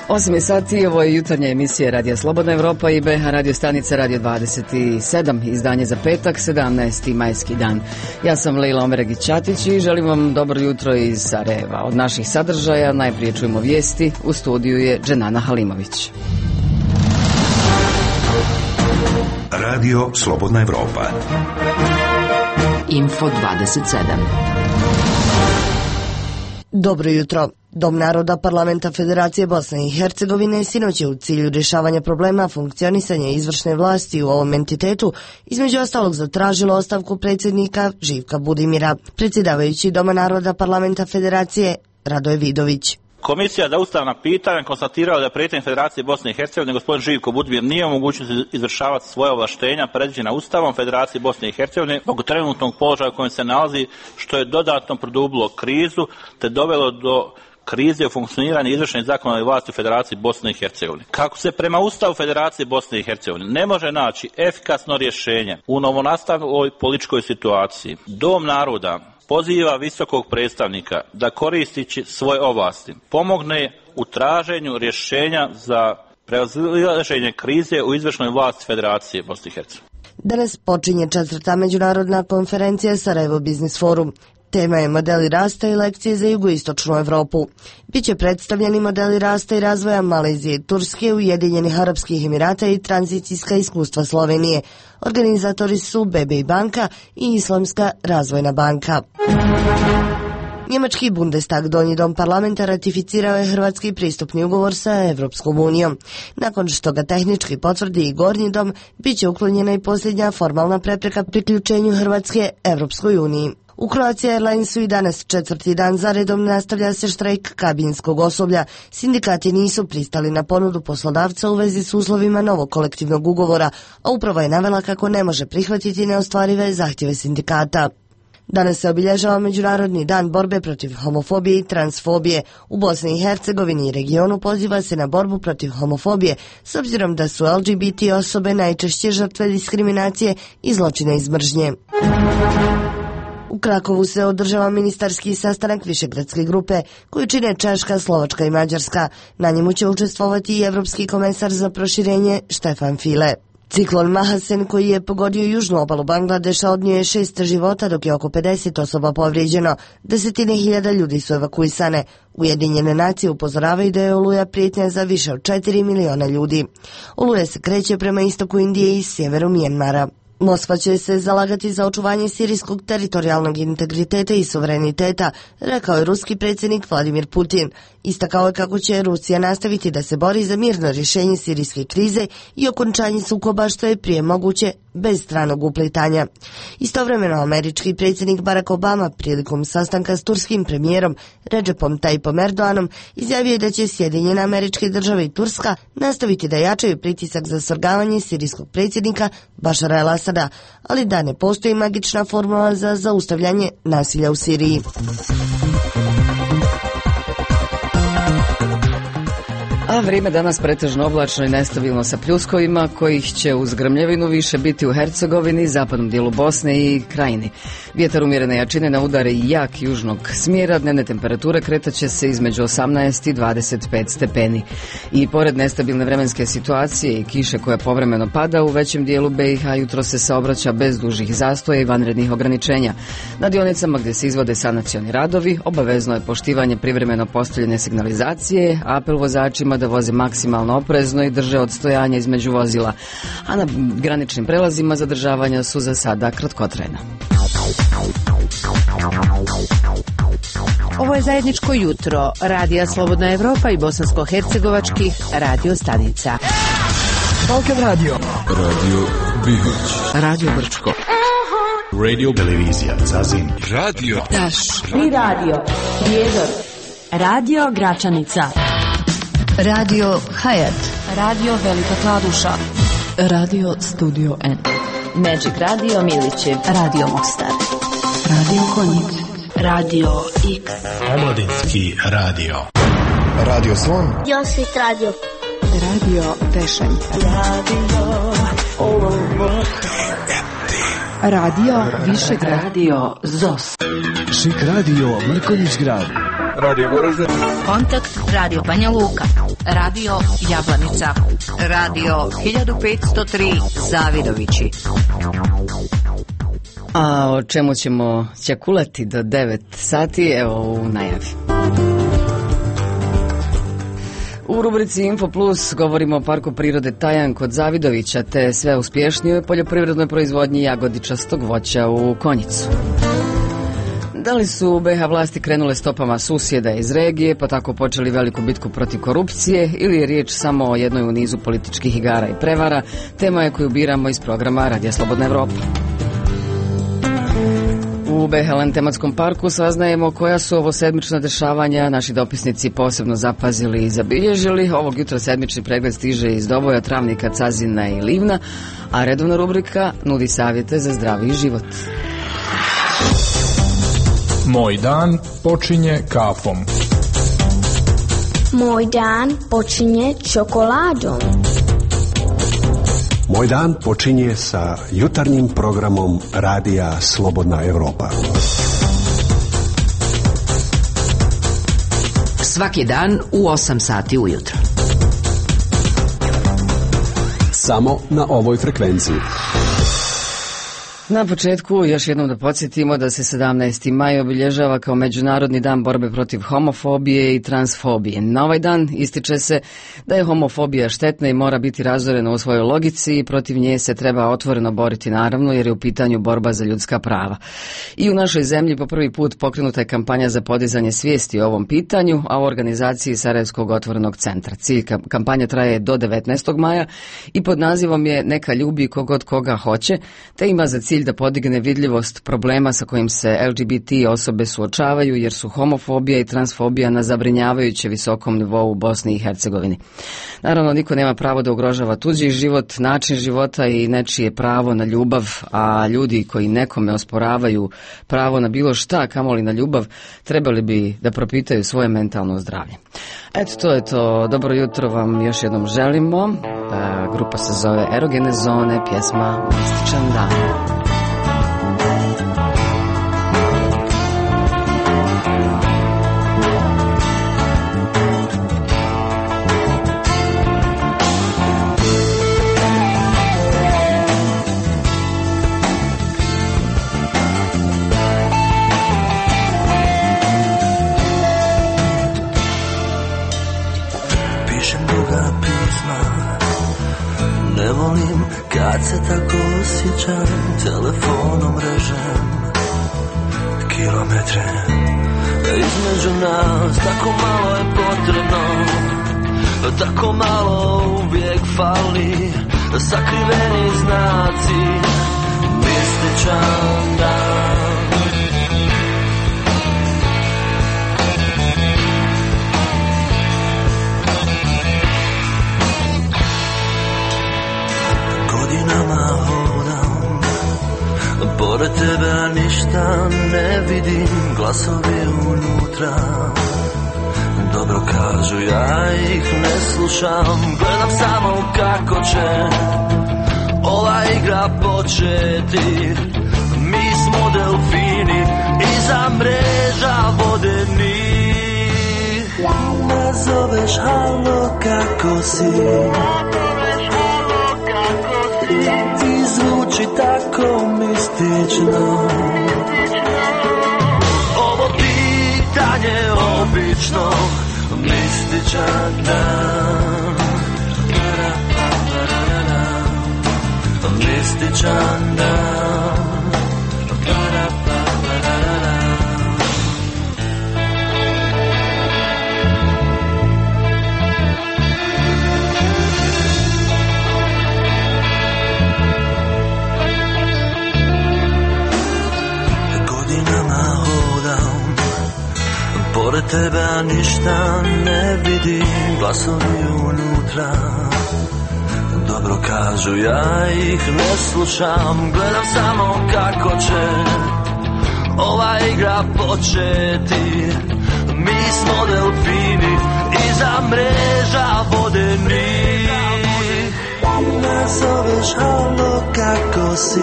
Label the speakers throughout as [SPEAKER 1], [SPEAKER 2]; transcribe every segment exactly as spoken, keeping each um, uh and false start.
[SPEAKER 1] osam je sati, ovo je jutarnja emisija Radija Slobodna Evropa i B H radio stanica Radio dvadeset sedam, izdanje za petak, sedamnaesti majski dan. Ja sam Lejla Omeragić-Ćatić i želim vam dobro jutro iz Sarajeva. Od naših sadržaja najprije čujemo vijesti, u studiju je Dženana Halimović.
[SPEAKER 2] Radio Slobodna Evropa.
[SPEAKER 3] Info dvadeset sedam.
[SPEAKER 4] Dobro jutro. Dom naroda Parlamenta Federacije Bosne i Hercegovine sinoć je u cilju rješavanja problema funkcionisanja izvršne vlasti u ovom entitetu između ostalog zatražilo ostavku predsjednika Živka Budimira. Predsjedavajući Doma naroda Parlamenta Federacije Radoje Vidović.
[SPEAKER 5] Komisija za ustavna pitanja konstatirala da je predsjednik Federacije Bosne i Hercegovine gospodin Živko Budimir nije u mogućnosti izvršavati svoje ovlaštenja predviđena Ustavom Federacije Bosne i Hercegovine zbog trenutnog položaja u kojem se nalazi, što je dodatno produbilo krizu te dovelo do krize u funkcioniranju izvršne i zakonodavne vlasti u Federaciji Bosne i Hercegovine. Kako se prema Ustavu Federacije Bosne i Hercegovine ne može naći efikasno rješenje u novonastaloj političkoj situaciji, Dom naroda poziva visokog predstavnika da koristići svoje ovlasti pomogne u traženju rješenja za prevazilaženje krize u izvršnoj vlasti Federacije Bosne i Hercegovine.
[SPEAKER 4] Danas počinje četvrta međunarodna konferencija Sarajevo Biznis Forum. Tema je modeli rasta i lekcije za jugoistočnu Evropu. Biće predstavljeni modeli rasta i razvoja Malezije, Turske, Ujedinjenih Arapskih Emirata i tranzicijska iskustva Slovenije. Organizatori su B B I banka i Islamska razvojna banka. Njemački Bundestag, donji dom parlamenta, ratificirao je hrvatski pristupni ugovor sa Evropskom unijom. Nakon što ga tehnički potvrdi i gornji dom, bit će uklonjena i posljednja formalna prepreka priključenju Hrvatske Evropskoj uniji. U Croatia Airlinesu i danas četvrti dan zaredom nastavlja se štrajk kabinskog osoblja. Sindikati nisu pristali na ponudu poslodavca u vezi s uslovima novog kolektivnog ugovora, a uprava je navela kako ne može prihvatiti neostvarive zahtjeve sindikata. Danas se obilježava Međunarodni dan borbe protiv homofobije i transfobije. U Bosni i Hercegovini i regionu poziva se na borbu protiv homofobije, s obzirom da su L G B T osobe najčešće žrtve diskriminacije i zločina iz mržnje. U Krakovu se održava ministarski sastanak Višegradske grupe koju čine Češka, Slovačka i Mađarska. Na njemu će učestvovati i Evropski komesar za proširenje Štefan File. Ciklon Mahasen koji je pogodio južnu obalu Bangladeša odnio je šest života dok je oko pedeset osoba povrijeđeno. Desetine hiljada ljudi su evakuisane. Ujedinjene nacije upozoravaju da je oluja prijetnja za više od četiri miliona ljudi. Oluja se kreće prema istoku Indije i sjeveru Mijenmara. Moskva će se zalagati za očuvanje sirijskog teritorijalnog integriteta i suvereniteta, rekao je ruski predsjednik Vladimir Putin. Istakao je kako će Rusija nastaviti da se bori za mirno rješenje sirijske krize i okončanje sukoba što je prije moguće bez stranog uplitanja. Istovremeno američki predsjednik Barack Obama prilikom sastanka s turskim premijerom Recepom Tayyipom Erdoganom izjavio je da će Sjedinjene Američke Države i Turska nastaviti da jačaju pritisak za svrgavanje sirijskog predsjednika Bašara el-Asada, ali da ne postoji magična formula za zaustavljanje nasilja u Siriji.
[SPEAKER 1] A vrijeme danas pretežno oblačno i nestabilno sa pljuskovima, kojih će uz grmljevinu više biti u Hercegovini, zapadnom dijelu Bosne i Krajini. Vjetar umjerene jačine na udare i jak južnog smjera, dnevne temperature kretaće se između osamnaest i dvadeset pet stepeni. I pored nestabilne vremenske situacije i kiše koja povremeno pada, u većem dijelu B i H jutro se saobraća bez dužih zastoja i vanrednih ograničenja. Na dionicama gdje se izvode sanacioni radovi, obavezno je poštivanje privremeno postavljene signalizacije, apel vozačima da voze maksimalno oprezno i drže odstojanje između vozila, a na graničnim prelazima zadržavanja su za sada kratkotrajna.
[SPEAKER 3] Ovo je zajedničko jutro Radija Slobodna Evropa i bosansko-hercegovačkih radio stanica.
[SPEAKER 6] Balkan Radio,
[SPEAKER 7] Radio Bihać,
[SPEAKER 6] Radio Brčko,
[SPEAKER 7] Radio Televizija Zazin, Radio
[SPEAKER 8] Taš, Tri Radio, Prijedor, Radio Gračanica,
[SPEAKER 9] Radio Hayat,
[SPEAKER 8] Radio Velika Kladuša,
[SPEAKER 9] Radio Studio N,
[SPEAKER 8] Magic Radio Milićev,
[SPEAKER 9] Radio Mostar, Radio Konjic,
[SPEAKER 8] Radio X,
[SPEAKER 7] Omladinski radio,
[SPEAKER 6] Radio Slon,
[SPEAKER 10] Josit Radio,
[SPEAKER 9] Radio Tešanj,
[SPEAKER 8] Radio Olomouc,
[SPEAKER 9] Radio Višegrad,
[SPEAKER 3] Radio Zos,
[SPEAKER 6] Šik Radio Mrkonjić Grad,
[SPEAKER 7] Radio Goražde,
[SPEAKER 8] Kontakt Radio Banja Luka,
[SPEAKER 3] Radio Jablanica. Radio hiljadu petsto tri Zavidovići.
[SPEAKER 1] A o čemu ćemo ćakulati do devet sati, evo u najavi. U rubrici Info Plus govorimo o parku prirode Tajan kod Zavidovića te sve uspješnijoj poljoprivrednoj proizvodnji jagodičastog voća u Konjicu. Da li su u B iH vlasti krenule stopama susjeda iz regije, pa tako počeli veliku bitku protiv korupcije, ili je riječ samo o jednoj u nizu političkih igara i prevara, tema je koju biramo iz programa Radija Slobodna Evropa. U B iH tematskom parku saznajemo koja su ovo sedmična dešavanja naši dopisnici posebno zapazili i zabilježili. Ovog jutra sedmični pregled stiže iz Doboja, Travnika, Cazina i Livna, a redovna rubrika nudi savjete za zdraviji život.
[SPEAKER 6] Moj dan počinje kafom.
[SPEAKER 10] Moj dan počinje čokoladom.
[SPEAKER 11] Moj dan počinje sa jutarnjim programom Radija Slobodna Evropa.
[SPEAKER 3] Svaki dan u osam sati ujutro.
[SPEAKER 11] Samo na ovoj frekvenciji.
[SPEAKER 1] Na početku još jednom da podsjetimo da se sedamnaesti maj obilježava kao Međunarodni dan borbe protiv homofobije i transfobije. Na ovaj dan ističe se da je homofobija štetna i mora biti razorena u svojoj logici i protiv nje se treba otvoreno boriti, naravno, jer je u pitanju borba za ljudska prava. I u našoj zemlji po prvi put pokrenuta je kampanja za podizanje svijesti o ovom pitanju, a u organizaciji Sarajevskog otvorenog centra. Cilj kampanje traje do devetnaestog maja i pod nazivom je Neka ljubi kogod koga hoće, te ima za cilj da podigne vidljivost problema sa kojim se L G B T osobe suočavaju, jer su homofobija i transfobija na zabrinjavajuće visokom nivou u Bosni i Hercegovini. Naravno, niko nema pravo da ugrožava tuđi život, način života i nečije pravo na ljubav, a ljudi koji nekome osporavaju pravo na bilo šta, kamoli na ljubav, trebali bi da propitaju svoje mentalno zdravlje. Eto, to je to. Dobro jutro vam još jednom želimo. Grupa se zove Erogene zone, pjesma Mističan dan.
[SPEAKER 12] Kad se tako osjećam, telefonom režem kilometre između nas, tako malo je potrebno, tako malo uvijek fali, sakriveni znaci, mističan dan. Godinama hodam pored tebe, ništa ne vidim, glasovi unutra dobro kažu, ja ih ne slušam, gledam samo kako će ova igra početi. Mi smo delfini iza mreža vodenih. Nazoveš halo kako si, i zvuči tako mistično. Ovo pitanje obično, mističan dan, mističan dan. Pored tebe ništa ne vidim, glasovi unutra dobro kažu, ja ih ne slušam, gledam samo kako će ova igra početi. Mi smo delfini iza mreža vodenih. Nazoveš halo kako si,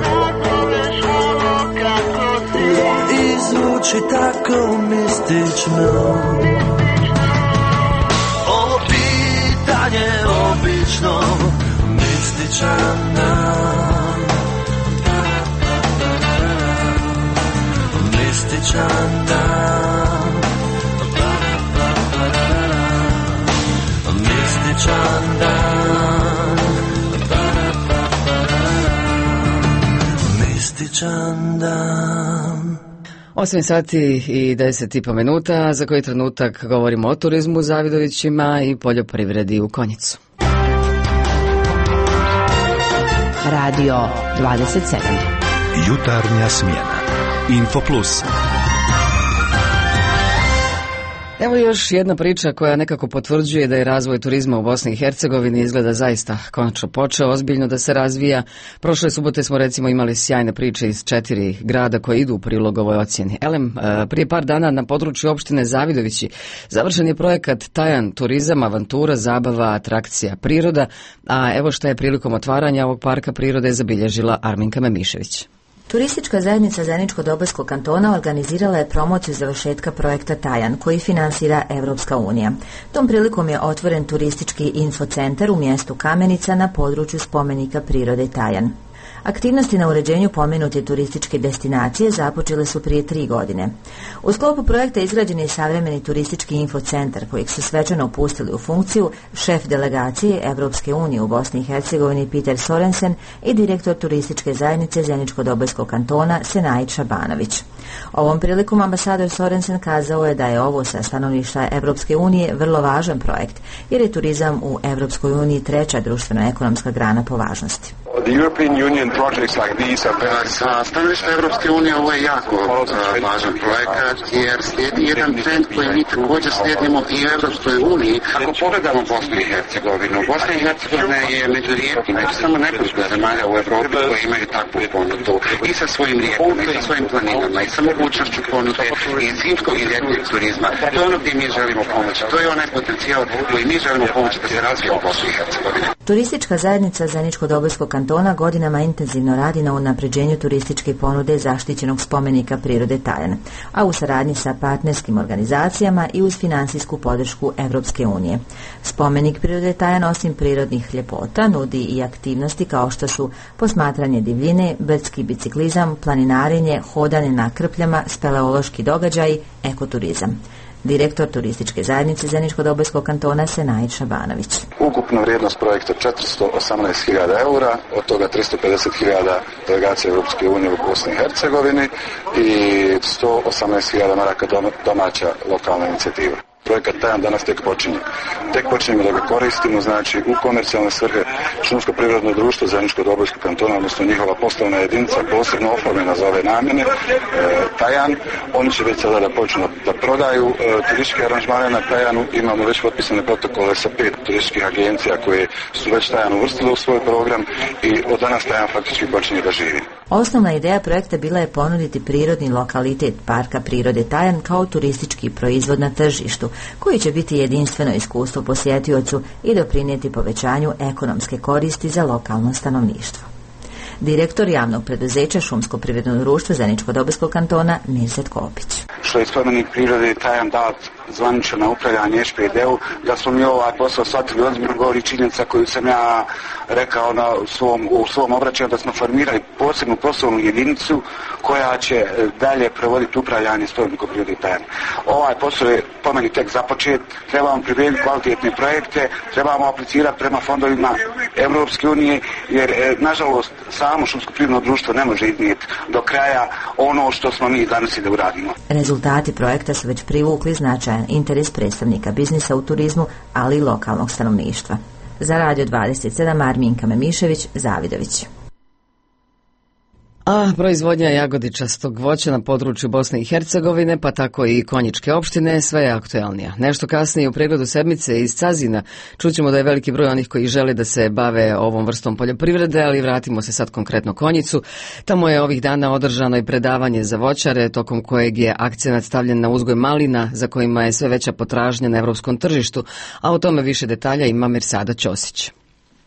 [SPEAKER 12] i zvuči tako mistično. Ovo pitanje vječno mističan dan, mističan dan, mističan dan, mističan dan.
[SPEAKER 1] osam sati i deset i po minuta, za koji trenutak govorimo o turizmu u Zavidovićima i poljoprivredi u Konjicu.
[SPEAKER 3] Radio dvadeset sedam.
[SPEAKER 2] Jutarnja smjena. Info Plus.
[SPEAKER 1] Evo još jedna priča koja nekako potvrđuje da je razvoj turizma u Bosni i Hercegovini izgleda zaista konačno počeo ozbiljno da se razvija. Prošle subote smo recimo imali sjajne priče iz četiri grada koje idu u prilog ovoj ocjeni. Elem, prije par dana na području opštine Zavidovići završen je projekat Tajan turizam, avantura, zabava, atrakcija, priroda, a evo šta je prilikom otvaranja ovog parka prirode zabilježila Arminka Memišević.
[SPEAKER 13] Turistička zajednica Zeničko-Dobojskog kantona organizirala je promociju završetka projekta Tajan, koji finansira Evropska unija. Tom prilikom je otvoren turistički infocentar u mjestu Kamenica na području spomenika prirode Tajan. Aktivnosti na uređenju pomenute turističke destinacije započele su prije tri godine. U sklopu projekta izgrađen je savremeni turistički infocentar kojeg su svečano pustili u funkciju šef delegacije Evropske unije u Bosni i Hercegovini Peter Sorensen i direktor turističke zajednice Zeničko-Dobojskog kantona Senaid Šabanović. Ovom prilikom ambasador Sorensen kazao je da je ovo sa stanovišta Evropske unije vrlo važan projekt, jer je turizam u Evropskoj uniji treća društveno-ekonomska grana po važnosti.
[SPEAKER 14] Sa stanovišta Evropske unije ovo je jako važan projekat, jer slijedi jedan trend koji mi također slijedimo i u Evropskoj uniji. Ako pogledamo Bosnu i Hercegovinu, Bosna i Hercegovina je među rijetkim, među samo nekoliko zemalja u Evropi koji imaju takvu ponudu i sa svojim rijekama, i sa svojim planinama, i sa mogućnošću ponude i zimskog i ljetnog turizma. To je ono gdje mi želimo pomoći. To je onaj potencijal koji mi želimo pomoći da se razvije u Bosni i Hercegovini.
[SPEAKER 13] Turistička zajednica Zeničko-Dobojskog kantona godinama intenzivno radi na unapređenju turističke ponude zaštićenog spomenika prirode Tajan, a u saradnji sa partnerskim organizacijama i uz financijsku podršku Evropske unije. Spomenik prirode Tajan osim prirodnih ljepota nudi i aktivnosti kao što su posmatranje divljine, brdski biciklizam, planinarenje, hodanje na krpljama, speleološki događaji, ekoturizam. Direktor turističke zajednice Zeničko-Dobojskog kantona Senaid Šabanović.
[SPEAKER 15] Ukupna vrijednost projekta četiristo osamnaest hiljada eura, od toga tristo pedeset hiljada delegacije Europske unije u Bosni i Hercegovini i sto osamnaest hiljada maraka domaća lokalna inicijativa. Projekat Tajan danas tek počinje. Tek počinjemo da ga koristimo, znači u komercijalne svrhe šumsko-privredno društvo Zeničko-Dobojskog kantona, odnosno njihova poslovna jedinica posebno oformljena za ove namjene, e, Tajan. Oni će već sada da počnu da prodaju e, turističke aranžmane na Tajanu. Imamo već potpisane protokole sa pet turističkih agencija koje su već Tajan uvrstile u svoj program i od danas Tajan faktički počinje da živi.
[SPEAKER 13] Osnovna ideja projekta bila je ponuditi prirodni lokalitet parka prirode Tajan kao turistički proizvod na tržištu, koji će biti jedinstveno iskustvo posjetiocu i doprinijeti povećanju ekonomske koristi za lokalno stanovništvo. Direktor javnog preduzeća Šumsko-privredno društvo Zeničko-Dobojskog kantona Mirsad Kopić.
[SPEAKER 15] Što je spomenik prirode Tajan dat zvanično na upravljanje eš pe de-u, da smo mi ovaj posao shvatili ozbiljno, govori činjenica koju sam ja rekao na svom, u svom obraćanju, da smo formirali posebnu poslovnu jedinicu koja će dalje provoditi upravljanje spomenikom prirode Tajan. Ovaj posao je po meni tek započet, trebamo pripremiti kvalitetne projekte, trebamo aplicirati prema fondovima Evropske unije, jer nažalost samo šumsko-privredno društvo ne može iznijeti do kraja ono što smo mi danas i da uradimo.
[SPEAKER 13] Rezultati projekta su već privukli značajan interes predstavnika biznisa u turizmu, ali i lokalnog stanovništva. Za Radio dvadeset sedam Arminka Memišević, Zavidović.
[SPEAKER 1] A proizvodnja jagodičastog voća na području Bosne i Hercegovine, pa tako i konjičke opštine, sve je aktuelnija. Nešto kasnije u pregledu sedmice iz Cazina čućemo da je veliki broj onih koji žele da se bave ovom vrstom poljoprivrede, ali vratimo se sad konkretno Konjicu. Tamo je ovih dana održano i predavanje za voćare, tokom kojeg je akcenat stavljen na uzgoj malina, za kojima je sve veća potražnja na evropskom tržištu, a o tome više detalja ima Mirsada Ćosić.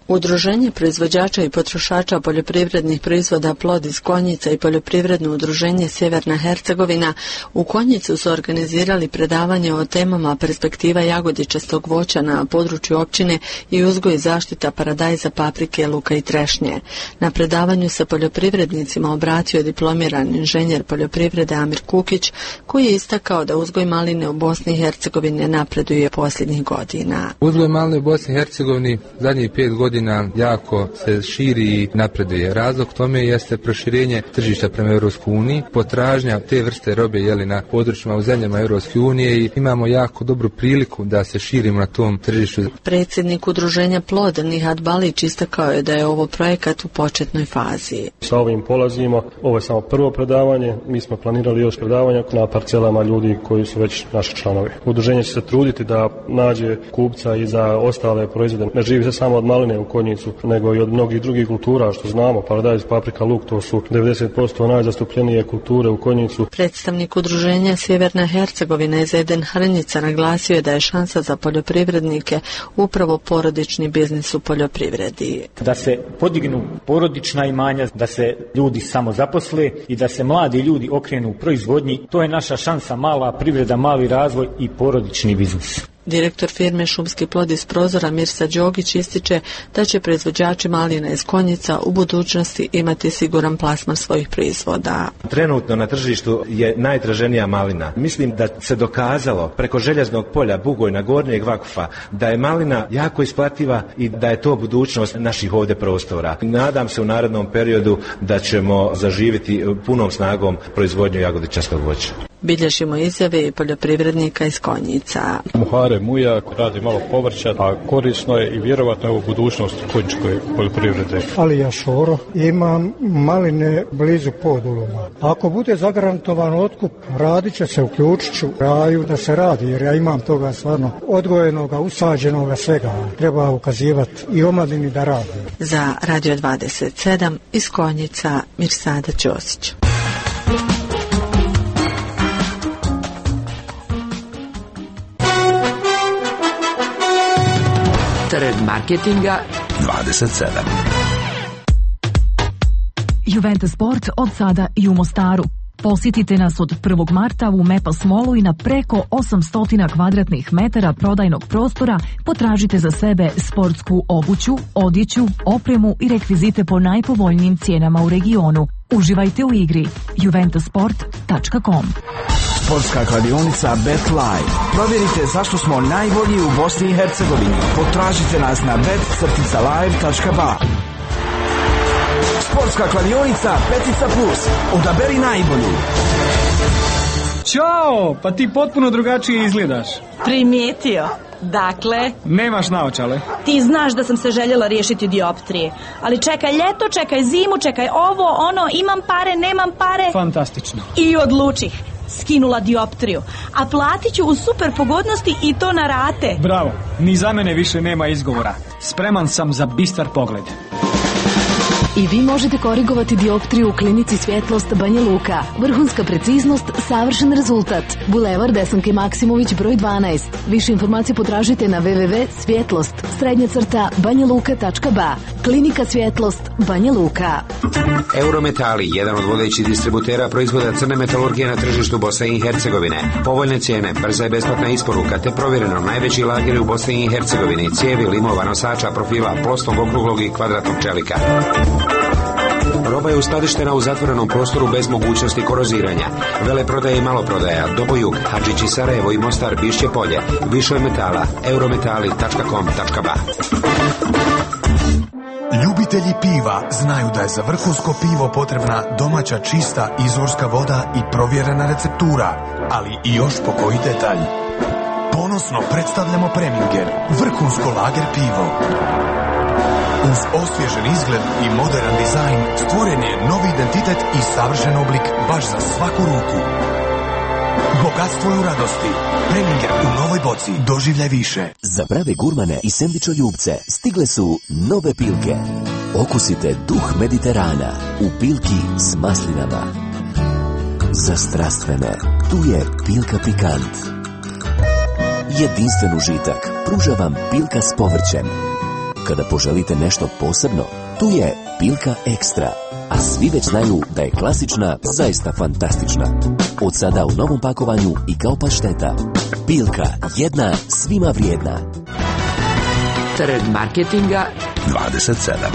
[SPEAKER 16] Udruženje proizvođača i potrošača poljoprivrednih proizvoda Plod iz Konjica i poljoprivredno udruženje Sjeverna Hercegovina u Konjicu su organizirali predavanje o temama perspektiva jagodičastog voća na području općine i uzgoj i zaštita paradajza, paprike, luka i trešnje. Na predavanju se poljoprivrednicima obratio diplomiran inženjer poljoprivrede Amir Kukić, koji je istakao da uzgoj maline u Bosni i Hercegovini napreduje posljednjih godina.
[SPEAKER 17] Uzgoj maline u Bosni i Hercegovini zadnjih pet godina jako se širi i napreduje. Razlog tome jeste proširenje tržišta prema Europskoj uniji, potražnja te vrste robe jeli na područjima u zemljama Europske unije i imamo jako dobru priliku da se širimo na tom tržištu.
[SPEAKER 16] Predsjednik udruženja Plod Nihat Balić istakao je da je ovo projekat u početnoj fazi.
[SPEAKER 18] Sa ovim polazimo, ovo je samo prvo predavanje, mi smo planirali još predavanja na parcelama ljudi koji su već naši članovi. Udruženje će se truditi da nađe kupca i za ostale proizvode. Ne živi se samo od maline u Konjicu, nego i od mnogih drugih kultura, što znamo, paradajz, paprika, luk, to su devedeset posto najzastupljenije kulture u Konjicu.
[SPEAKER 16] Predstavnik udruženja Sjeverna Hercegovina Zeden Hrnjica naglasio je da je šansa za poljoprivrednike upravo porodični biznis u poljoprivredi.
[SPEAKER 19] Da se podignu porodična imanja, da se ljudi samo zaposle i da se mladi ljudi okrenu u proizvodnji, to je naša šansa, mala privreda, mali razvoj i porodični biznis.
[SPEAKER 16] Direktor firme Šumski plod iz Prozora Mirsa Đogić ističe da će proizvođači malina iz Konjica u budućnosti imati siguran plasman svojih proizvoda.
[SPEAKER 20] Trenutno na tržištu je najtraženija malina. Mislim da se dokazalo preko željeznog polja Bugojna, Gornjeg Vakufa da je malina jako isplativa i da je to budućnost naših ovdje prostora. Nadam se u narednom periodu da ćemo zaživjeti punom snagom proizvodnju jagodičastog voća.
[SPEAKER 16] Bilježimo izjave i poljoprivrednika iz Konjica.
[SPEAKER 21] Muhare Mujak radi malo povrća, a korisno je i vjerovatno je u budućnost konjičkoj poljoprivrede.
[SPEAKER 22] Ali ja Šoro, imam maline blizu Poduluma. Ako bude zagarantovan otkup, radit će se, uključit ću raju da se radi, jer ja imam toga stvarno odgojenoga, usađenoga svega. Treba ukazivati i omladini da radi.
[SPEAKER 16] Za Radio dvadeset sedam iz Konjica Mirsada Ćosić.
[SPEAKER 23] Trend marketinga
[SPEAKER 2] dvadeset sedam.
[SPEAKER 24] Juventus Sport od sada i u Mostaru. Posjetite nas od prvog marta u Mepas Mallu i na preko osamsto kvadratnih metara prodajnog prostora potražite za sebe sportsku obuću, odjeću, opremu i rekvizite po najpovoljnijim cijenama u regionu. Uživajte u igri. juventus sport tačka com.
[SPEAKER 25] Sportska kladionica BetLive. Provjerite zašto smo najbolji u Bosni i Hercegovini. Potražite nas na bet live tačka ba. Sportska kladionica Petica Plus. Odaberi najbolju.
[SPEAKER 26] Ćao, pa ti potpuno drugačije izgledaš.
[SPEAKER 27] Primijetio. Dakle...
[SPEAKER 26] Nemaš naočale.
[SPEAKER 27] Ti znaš da sam se željela riješiti dioptrije. Ali čekaj ljeto, čekaj zimu, čekaj ovo, ono, imam pare, nemam pare.
[SPEAKER 26] Fantastično.
[SPEAKER 27] I odlučih. Skinula dioptriju. A platit ću u super pogodnosti i to na rate.
[SPEAKER 26] Bravo, ni za mene više nema izgovora. Spreman sam za bistar pogled.
[SPEAKER 24] I vi možete korigovati dioptriju u klinici Svjetlost Banja Luka. Vrhunska preciznost, savršen rezultat. Bulevar Desanke Maksimović broj dvanaest. Više informacije potražite na w w w tačka svjetlost srednja crta banja luka tačka ba. Klinika Svjetlost Banja Luka.
[SPEAKER 28] Eurometali, jedan od vodećih distributera proizvoda crne metalurgije na tržištu Bosne i Hercegovine. Povoljne cijene, brza i besplatna isporuka te provjereno najveći lageri u Bosni i Hercegovini, cijevi, limova, nosača, profila, plosnog, okruglog i kvadratnog čelika. Roba je uskladištena u zatvorenom prostoru bez mogućnosti koroziranja. Veleprodaje i maloprodaja, Dobojug, Hadžići Sarajevo i Mostar, Bišće Polje. Više je metala, eurometali tačka com tačka ba.
[SPEAKER 29] Ljubitelji piva znaju da je za vrhunsko pivo potrebna domaća, čista, izvorska voda i provjerena receptura, ali i još po koji detalj. Ponosno predstavljamo Preminger, vrhunsko lager pivo. Uz osvježen izgled i modern dizajn stvoren je novi identitet i savršen oblik baš za svaku ruku. Bogatstvo je u radosti. Preminger u novoj boci. Doživljaj više.
[SPEAKER 30] Za prave gurmane i sendvičoljubce stigle su nove pilke. Okusite duh Mediterana u pilki s maslinama. Za strastvene, tu je Pilka Pikant. Jedinstven užitak pruža vam pilka s povrćem. kada poželite nešto posebno, tu je Pilka Ekstra. A svi već znaju da je klasična zaista fantastična. Od sada u novom pakovanju i kao pašteta. Pilka, jedna svima vrijedna.
[SPEAKER 23] Trg marketinga
[SPEAKER 2] dvadeset sedam.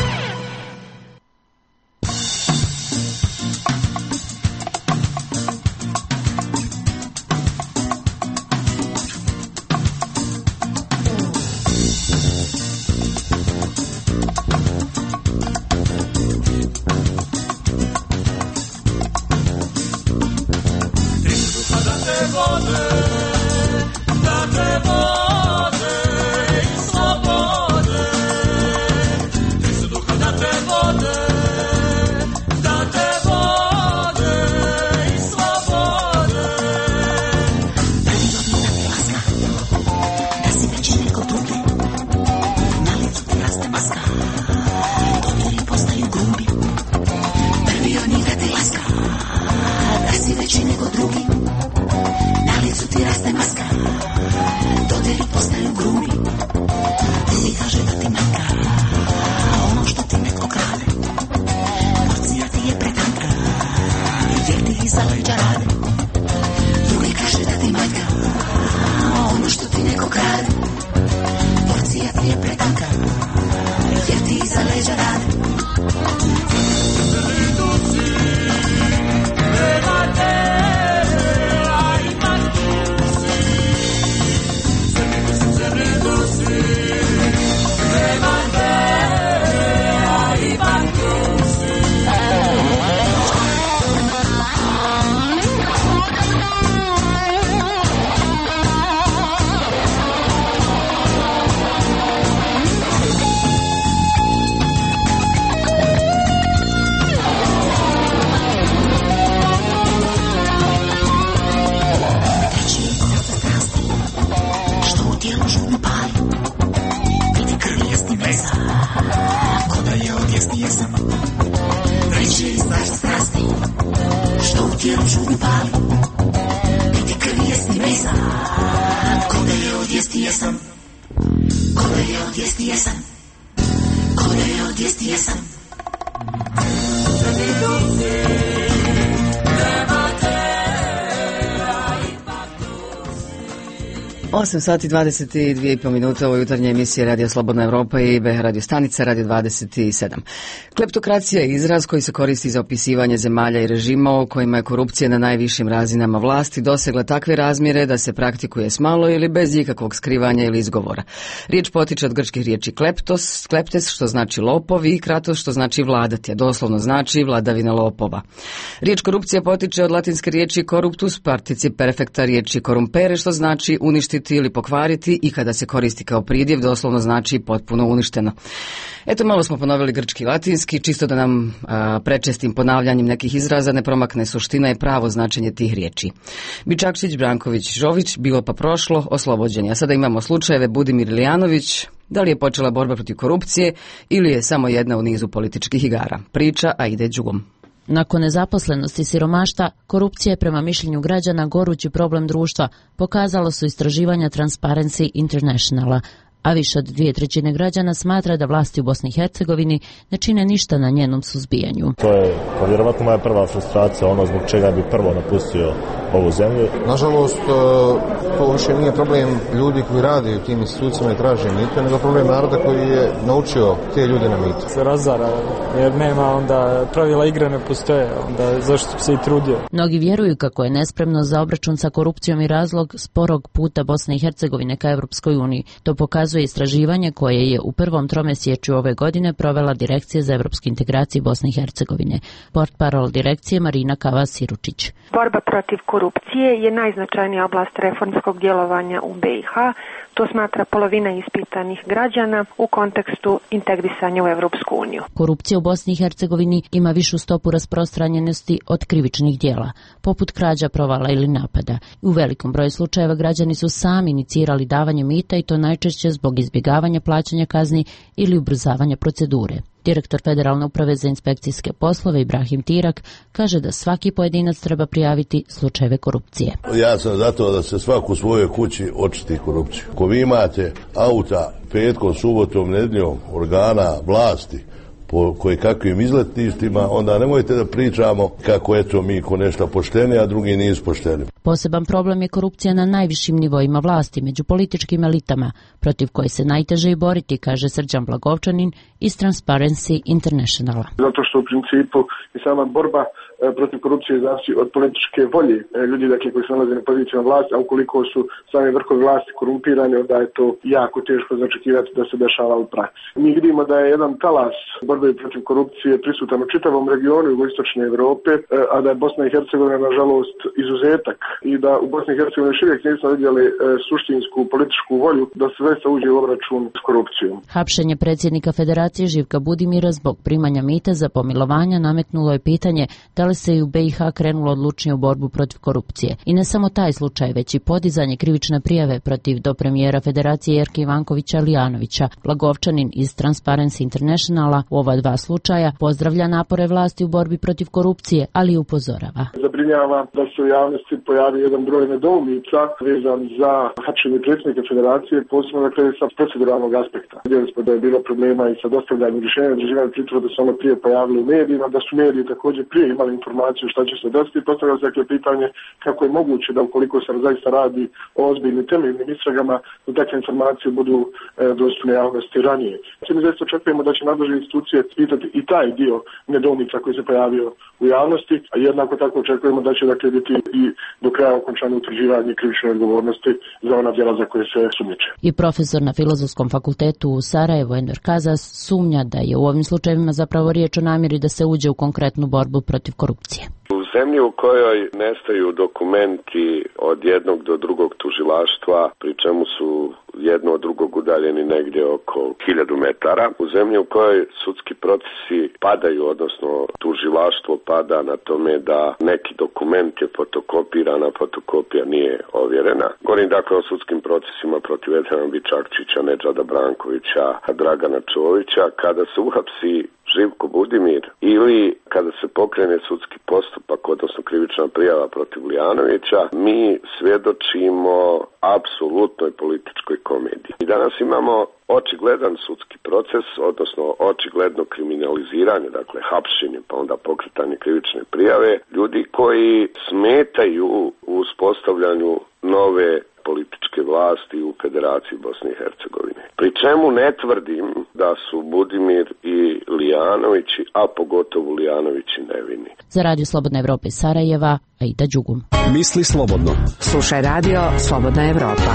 [SPEAKER 1] osam sati dvadeset dvije i pol minuta, ovo jutarnje emisije Radio Slobodna Evropa i B H radio stanica Radio dvadeset sedam. Kleptokracija je izraz koji se koristi za opisivanje zemalja i režima u kojima je korupcija na najvišim razinama vlasti dosegla takve razmjere da se praktikuje s malo ili bez ikakvog skrivanja ili izgovora. Riječ potiče od grčkih riječi kleptos, kleptes što znači lopov i kratos što znači vladati, a doslovno znači vladavina lopova. Riječ korupcija potiče od latinske riječi corruptus, particip perfecta riječi korumpere što znači uništiti ili pokvariti i kada se koristi kao pridjev doslovno znači potpuno uništeno. Eto, malo smo ponovili grčki i latinski, čisto da nam a, prečestim ponavljanjem nekih izraza ne promakne suština i pravo značenje tih riječi. Bičakšić, Branković, Žović, bilo pa prošlo, oslobođenje. A sada imamo slučajeve Budimir Ilijanović. Da li je počela borba protiv korupcije ili je samo jedna u nizu političkih igara? Priča, a ide đugom.
[SPEAKER 3] Nakon nezaposlenosti i siromaštva, korupcija je prema mišljenju građana gorući problem društva, pokazalo su istraživanja Transparency Internationala, a više od dvije trećine građana smatra da vlasti u Bosni i Hercegovini ne čine ništa na njenom suzbijanju.
[SPEAKER 4] To je pa vjerovatno moja prva frustracija, ono zbog čega bi prvo napustio ovu zemlju.
[SPEAKER 5] Nažalost, to više nije problem ljudi koji rade u tim institucijama i traže mito, nego problem naroda koji je naučio te ljude na mito.
[SPEAKER 6] Se razara, jer nema onda pravila igre ne postoje, onda zašto bi se i trudio.
[SPEAKER 3] Mnogi vjeruju kako je nespremno za obračun sa korupcijom i razlog sporog puta Bosne i Hercegovine ka Evropskoj uniji. To pokazuje istraživanje koje je u prvom tromjesečju ove godine provela Direkcija za evropske integracije Bosne i Hercegovine. Portparol direkcije Marina Kava-Siručić.
[SPEAKER 7] Borba protiv korupcije je najznačajnija oblast reformskog djelovanja u B i H. To smatra polovina ispitanih građana u kontekstu integrisanja u Evropsku uniju.
[SPEAKER 3] Korupcija u Bosni i Hercegovini ima višu stopu rasprostranjenosti od krivičnih djela, poput krađa, provala ili napada. U velikom broju slučajeva građani su sami inicirali davanje mita i to najčešće zbog zbog izbjegavanja plaćanja kazni ili ubrzavanja procedure. Direktor Federalne uprave za inspekcijske poslove Ibrahim Tirak kaže da svaki pojedinac treba prijaviti slučajeve korupcije.
[SPEAKER 8] Ja sam zato da se svako u svojoj kući očisti korupciju. Ako vi imate auta petkom, subotom, nedjeljom, organa, vlasti, po koji kakvim izletništima, onda nemojte da pričamo kako eto mi ko nešto pošteni, a drugi nisu pošteni.
[SPEAKER 3] Poseban problem je korupcija na najvišim nivoima vlasti, među političkim elitama, protiv koje se najteže i boriti, kaže Srđan Blagovčanin iz Transparency Internationala.
[SPEAKER 9] Zato što u principu i sama borba protiv korupcije zavisi od političke volje ljudi, dakle, koji se nalaze na pozicijama vlasti, a ukoliko su sami vrhovi vlasti korumpirani, onda je to jako teško začekivati da se dešava u praksi. Mi vidimo da je jedan talas borbe protiv korupcije prisutan u čitavom regionu jugoistočne Evrope, a da je Bosna i Hercegovina nažalost izuzetak i da u Bosni i Hercegovini još uvijek nismo vidjeli suštinsku političku volju da se zaista uđe u obračun s korupcijom.
[SPEAKER 3] Hapšenje predsjednika Federacije Živka Budimira zbog primanja mita za pomilovanja nametnulo je pitanje da li se i u B i H krenulo odlučnije u borbu protiv korupcije. I ne samo taj slučaj, već i podizanje krivične prijave protiv dopremijera Federacije Jerke Ivankovića Lijanovića. Blagovčanin iz Transparency Internationala u ova dva slučaja pozdravlja napore vlasti u borbi protiv korupcije, ali i upozorava.
[SPEAKER 9] Zabrinjava da se u javnosti pojavi jedan broj nedoumica vezan za hapšenje predsjednika Federacije, posebno dakle sa proceduralnog aspekta. Vidjeli smo da je bilo problema i sa dostavljanjem rješenja određivanja pritvora, da su ono prije pojavili u medijima, da su mediji također prije imali informaciju šta će se desiti. Postavlja se dakle pitanje kako je moguće da ukoliko se zaista radi o ozbiljnim temeljnim istragama, da takve informacije budu e, dostupne javnosti ranije. Mi zaista očekujemo da će nadležne institucije pitati i taj dio nedoumica koji se pojavio u javnosti, a jednako tako očekujemo da će dakle biti i do kraja okončano utvrđivanje krivične odgovornosti za ona djela za koje se sumnjiče.
[SPEAKER 3] I profesor na Filozofskom fakultetu u Sarajevu Enver Kazas sumnja da je u ovim slučajevima zapravo riječ o namjeri da se uđe u konkretnu borbu protiv korupcije.
[SPEAKER 10] U zemlji u kojoj nestaju dokumenti od jednog do drugog tužilaštva, pri čemu su jedno od drugog udaljeni negdje oko hiljadu metara, u zemlji u kojoj sudski procesi padaju, odnosno tužilaštvo pada na tome da neki dokument je fotokopiran, a fotokopija nije ovjerena. Govorim dakle o sudskim procesima protiv Edhema Bičakčića, Nedžada Brankovića, Dragana Čovića, kada se uhapsi Živko Budimir ili kada se pokrene sudski postupak, odnosno krivična prijava protiv Lijanovića, mi svjedočimo apsolutnoj političkoj komediji. I danas imamo očigledan sudski proces, odnosno očigledno kriminaliziranje, dakle hapšenje pa onda pokretanje krivične prijave, ljudi koji smetaju u uspostavljanju nove političke vlasti u Federaciji Bosne i Hercegovine. Pri čemu ne tvrdim da su Budimir i Lijanovići, a pogotovo Lijanovići, nevini.
[SPEAKER 3] Za Radio Slobodna Evropa iz Sarajeva, Aida Đugum.
[SPEAKER 2] Misli slobodno.
[SPEAKER 23] Slušaj Radio Slobodna Evropa.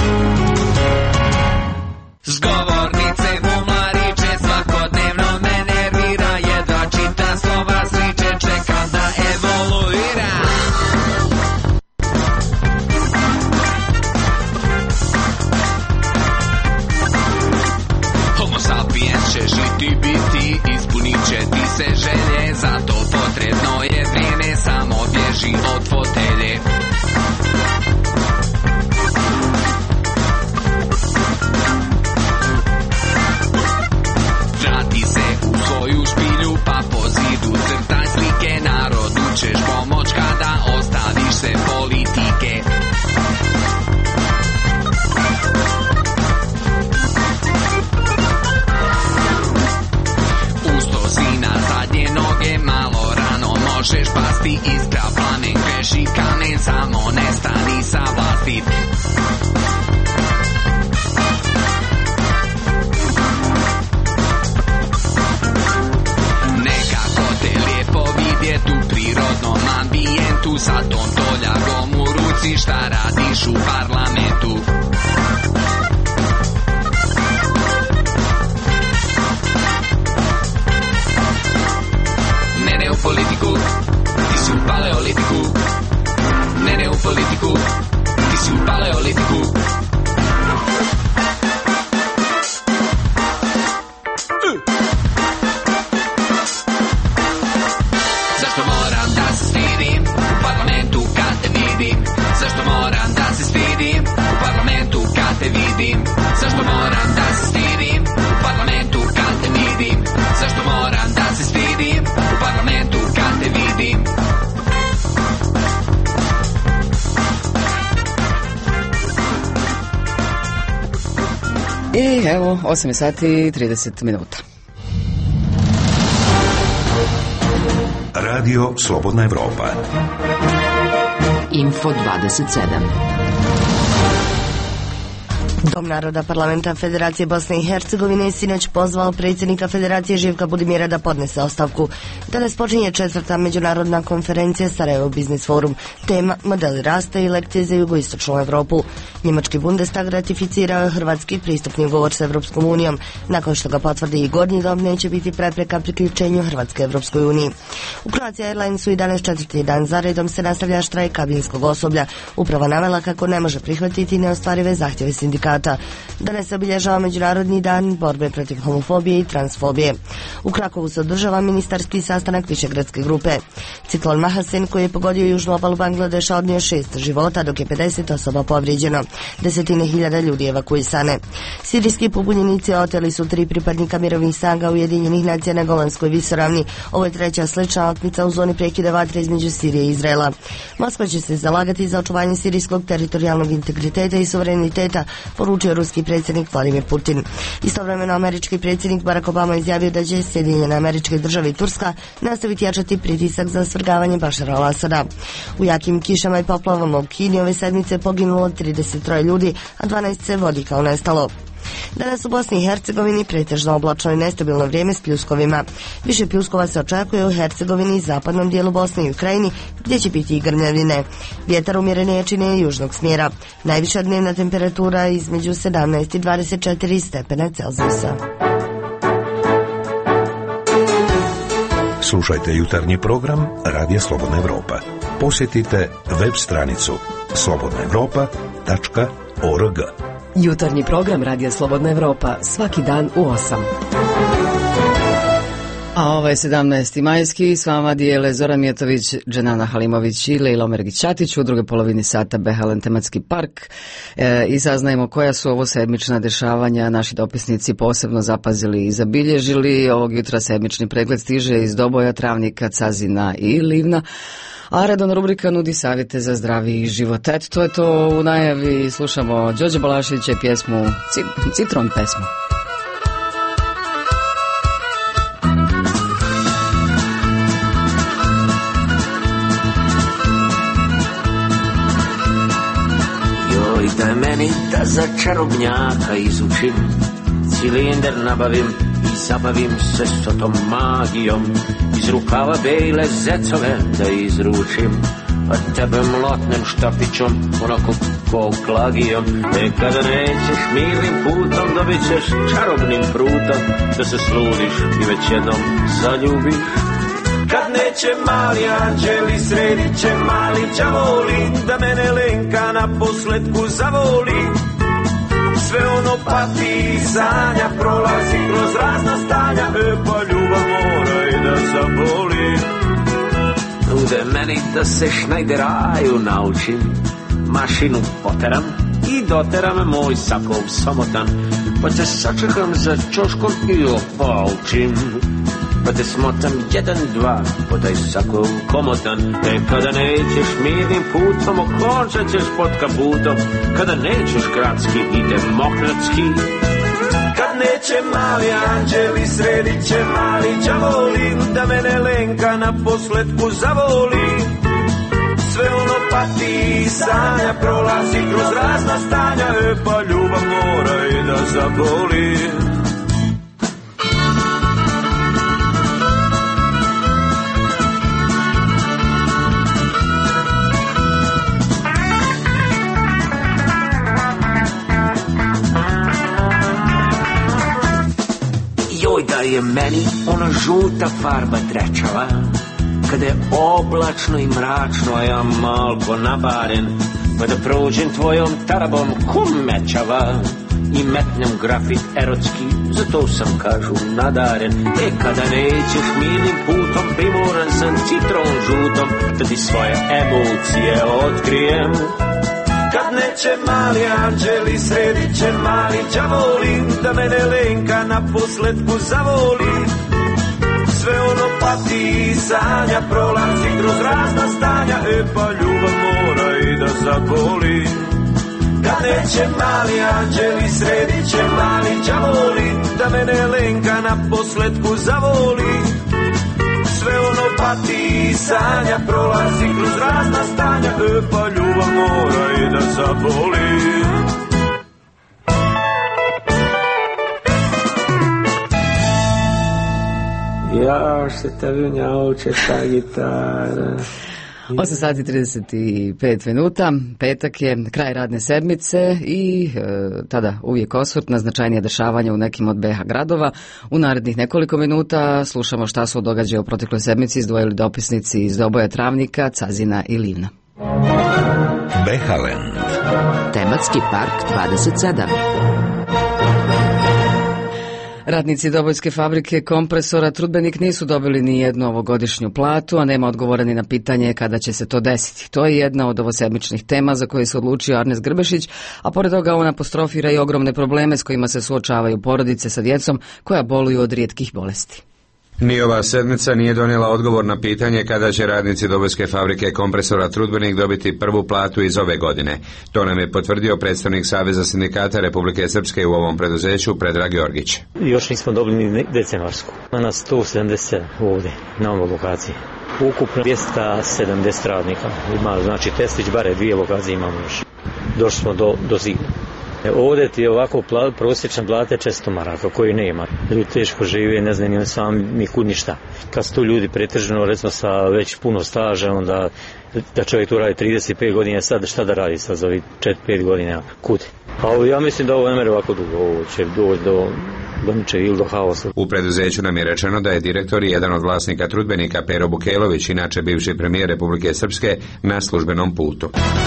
[SPEAKER 11] Zgovornice, bumariče, svakodnevno me nervira, jedva čitam slova, sviče, čekam da evoluira. Homo sapiens će žiti, biti, ispunit će ti se želje, zato potrebno je vrijeme, samo bježi od fotelje. Vrati se u svoju špilju, pa po zidu crtaj slike, narodu ćeš pomoć kada ostaviš se politike. Usto si na zadnje noge, malo rano možeš pasti, iskra plamen, greši
[SPEAKER 1] evo, osam sati i trideset minuta.
[SPEAKER 2] Radio Slobodna Evropa.
[SPEAKER 23] Info dvadeset sedam.
[SPEAKER 12] Dom naroda Parlamenta Federacije Bosne i Hercegovine je sinoć pozvao predsjednika Federacije Živka Budimira da podnese ostavku. Danas počinje četvrta međunarodna konferencija Sarajevo Biznis Forum. Tema modeli rasta i lekcije za jugoistočnu Evropu. Njemački Bundestag ratificirao je hrvatski pristupni ugovor s Evropskom unijom. Nakon što ga potvrdi i gornji dom, neće biti prepreka priključenju Hrvatske Evropskoj uniji. U Croatia Airlinesu i danas četvrti dan zaredom se nastavlja štrajk kabinskog osoblja. Uprava navela kako ne može prihvatiti neostvarive zahtjeve sindikata. Danas se obilježava Međunarodni dan borbe protiv homofobije i transfobije. U Krakovu se održava ministarski sastanak Višegradske grupe. Ciklon Mahasen koji je pogodio južnu obalu Bangladeša odnio šest života, dok je pedeset osoba povrijeđeno. Desetine hiljada ljudi evakuisane. Sirijski pobunjenici oteli su tri pripadnika mirovnih snaga Ujedinjenih nacija na Golanskoj visoravni. Ovo je treća slična otmica u zoni prekida vatre između Sirije i Izraela. Moskva će se zalagati za očuvanje sirijskog teritorijalnog integriteta i suvereniteta, poručio ruski predsjednik Vladimir Putin. Istovremeno američki predsjednik Barack Obama izjavio da će Sjedinjene Američke Države i Turska nastaviti jačati pritisak za svrgavanje Bašara al-Asada. U jakim kišama i poplavama u Kini ove sedmice poginulo trideset tri ljudi, a dvanaest se vodi kao nestalo. Danas u Bosni i Hercegovini pretežno oblačno i nestabilno vrijeme s pljuskovima. Više pljuskova se očekuje u Hercegovini i zapadnom dijelu Bosne i Ukrajini, gdje će biti i grmljavine. Vjetar umjerene jačine i južnog smjera. Najviša dnevna temperatura između sedamnaest i dvadeset četiri stepena Celzijusa.
[SPEAKER 2] Slušajte jutarnji program Radija Slobodna Evropa. Posjetite web stranicu slobodna evropa tačka org.
[SPEAKER 23] Jutarnji program Radija Slobodna Evropa svaki dan u osam.
[SPEAKER 1] A ovo je sedamnaesti majski, s vama dijele Zoran Mijatović, Dženana Halimović i Lejla Omergić-Ćatić. U druge polovini sata Behalen tematski park e, i saznajemo koja su ovo sedmična dešavanja naši dopisnici posebno zapazili i zabilježili. Ovog jutra sedmični pregled stiže iz Doboja, Travnika, Cazina i Livna. A redovna rubrika nudi savjete za zdravi život. Eto, to je to u najavi. Slušamo Đorđe Balaševića i pjesmu Citron pesmu.
[SPEAKER 13] Joj, daj meni da za čarobnjaka izučim, cilindar nabavim i zabavim se s tom magijom, iz rukava bejle zecove da izručim, pa tebe mlotnem štapićom, onako ko klagijom. E kada nećeš milim putom, dobit ćeš čarobnim prutom, da se sludiš i već jednom zaljubiš. Kad neće mali anđeli, sredit će mali đavoli, da mene Lenka na posletku zavoli. Sve ono pati i sanja, prolazi kroz razna stanja, e pa ljubav mora i da zaboli. Nude meni da se šnajderaju naučim, mašinu poteram i doteram moj sakov samotan, pa te sačekam za čoškom i opaučim. Pa te smotam jedan, dva, po taj sakov komotan. E kada nećeš mirnim putom, okončat ćeš pod kaputom. Kada nećeš gradski i demokratski. Kad neće mali anđeli, sredit će mali đavoli, da mene Lenka na posletku zavoli. Sve ono pati i sanja, prolazi kroz razna stanja, e pa ljubav mora i da zaboli. Da je meni ona žuta farba drečava, kada je oblačno i mračno, a ja malko nabaren, pa da prođem tvojom tarabom kumećava i metnem grafit erotski, zato sam, kažu, nadaren. E kada nećeš milim putom, primoran sam citron žutom, da ti svoje emocije otkrijem. Kad neće mali anđeli, sredit će mali đavoli, da mene Lenka na posletku zavoli. Sve ono pati i sanja, prolazi kroz razna stanja, e pa ljubav mora i da zaboli. Kad
[SPEAKER 14] neće mali anđeli, sredit će mali đavoli, da mene Lenka na posletku zavoli. Sve ono pati i sanja, prolazi kroz razna stanja, e pa ljubav mora i da zaboli.
[SPEAKER 15] Ja se tebi njauče ta gitara.
[SPEAKER 1] osam sati trideset pet minuta, petak je, kraj radne sedmice i e, tada uvijek osvrt na značajnije dešavanja u nekim od B H gradova. U narednih nekoliko minuta slušamo šta su događaje u protekloj sedmici izdvojili dopisnici iz Doboja, Travnika, Cazina i Livna.
[SPEAKER 2] Behaland.
[SPEAKER 16] Tematski park dvadeset sedam.
[SPEAKER 1] Radnici Dobojske fabrike kompresora Trudbenik nisu dobili ni jednu ovogodišnju platu, a nema odgovora ni na pitanje kada će se to desiti. To je jedna od ovosedmičnih tema za koje se odlučio Arnes Grbešić, a pored toga on apostrofira i ogromne probleme s kojima se suočavaju porodice sa djecom koja boluju od rijetkih bolesti.
[SPEAKER 28] Ni ova sedmica nije donijela odgovor na pitanje kada će radnici Dobojske fabrike kompresora Trudbenik dobiti prvu platu iz ove godine. To nam je potvrdio predstavnik Saveza sindikata Republike Srpske u ovom preduzeću Predrag Jorgić.
[SPEAKER 17] Još nismo dobili ni decembarsku. Na sto sedamdeset sedam ovdje, na ovoj lokaciji. Ukupno dvjesto sedamdeset radnika. Ima, znači Testić bare dvije lokacije imamo još. Došli smo do, do Zigna. Ovdje ti je ovako pla, prosječan plate često maraka koji nema. Ljudi teško žive, ne znam ni sami ni kud ni šta. Kad su tu ljudi pretežno recimo sa već puno staža, onda da čovjek tu radi trideset pet godina, sad šta da radi sad za ovih četiri pet godina, kud? A ja mislim da ovo ne mere ovako dugo, ovo će doći do Domče ili do haosa.
[SPEAKER 28] U preduzeću nam je rečeno da je direktor i jedan od vlasnika Trudbenika Pero Bukelović, inače bivši premijer Republike Srpske, na službenom putu.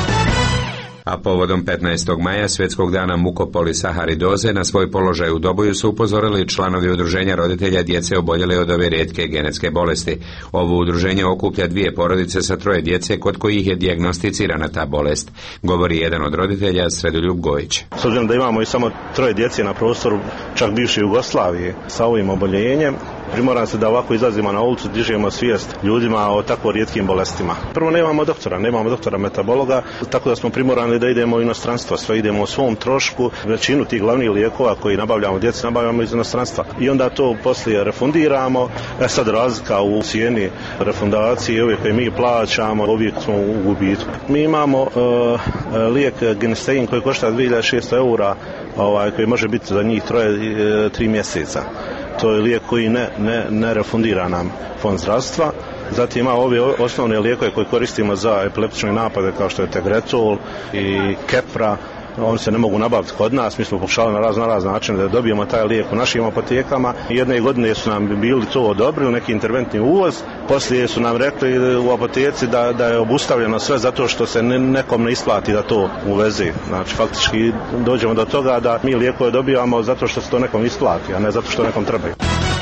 [SPEAKER 28] A povodom petnaestog maja, svjetskog dana mukopolisaharidoze, na svoj položaj u Doboju su upozorili članovi udruženja roditelja djece oboljele od ove rijetke genetske bolesti. Ovo udruženje okuplja dvije porodice sa troje djece kod kojih je dijagnosticirana ta bolest, govori jedan od roditelja, Sredoljub Gojić.
[SPEAKER 4] S obzirom da imamo i samo troje djece na prostoru čak bivše Jugoslavije sa ovim oboljenjem, primoran se da ovako izlazimo na ulicu, dižemo svijest ljudima o tako rijetkim bolestima. Prvo nemamo doktora, nemamo doktora metabologa, tako da smo primorani da idemo u inostranstvo, sve idemo u svom trošku, većinu tih glavnih lijekova koji nabavljamo djeci nabavljamo iz inostranstva i onda to poslije refundiramo. E sad razlika u cijeni refundacije, uvijek koje mi plaćamo, uvijek smo u gubitku. Mi imamo uh, lijek Genistein koji košta dvije hiljade šesto eura, ovaj, koji može biti za njih troje, tri mjeseca. To je lijek koji ne, ne, ne refundira nam fond zdravstva. Zatim ima ove osnovne lijekove koje koristimo za epileptične napade kao što je Tegretol i Kepra. Oni se ne mogu nabaviti kod nas, mi smo pokušali na raz, na raz način da dobijemo taj lijek u našim apotekama. Jedne godine su nam bili to odobrili, neki interventni uvoz, poslije su nam rekli u apoteci da, da je obustavljeno sve zato što se ne, nekom ne isplati da to uveze. Znači faktički dođemo do toga da mi lijekove dobivamo zato što se to nekom isplati, a ne zato što nekom trebaju.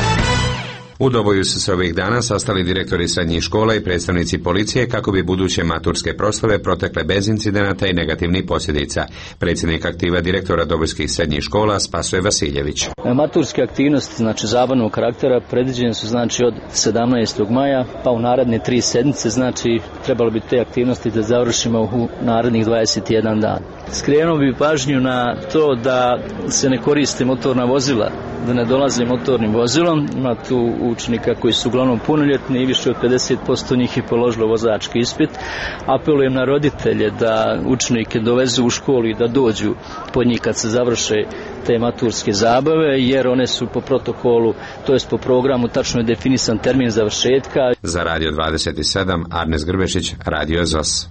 [SPEAKER 28] U Doboju su se ovih dana sastali direktori srednjih škola i predstavnici policije kako bi buduće maturske proslave protekle bez incidenata i negativnih posljedica. Predsjednik aktiva direktora Dobojskih srednjih škola Spasoje Vasiljević.
[SPEAKER 18] Maturske aktivnosti, znači zabavnog karaktera, predviđene su znači od sedamnaestog maja pa u naredne tri sedmice, znači trebalo bi te aktivnosti da završimo u narednih dvadeset jedan dan. Skrenuo bi pažnju na to da se ne koriste motorna vozila, da ne dolaze motornim vozilom. Ima tu učenika koji su uglavnom punoljetni i više od pedeset posto njih je položilo vozački ispit. Apelujem na roditelje da učenike dovezu u školu i da dođu po njih kad se završe te maturske zabave, jer one su po protokolu, to jest po programu, tačno je definisan termin završetka.
[SPEAKER 28] Za Radio dvadeset sedam, Arnes Grbešić, Radio Z O S.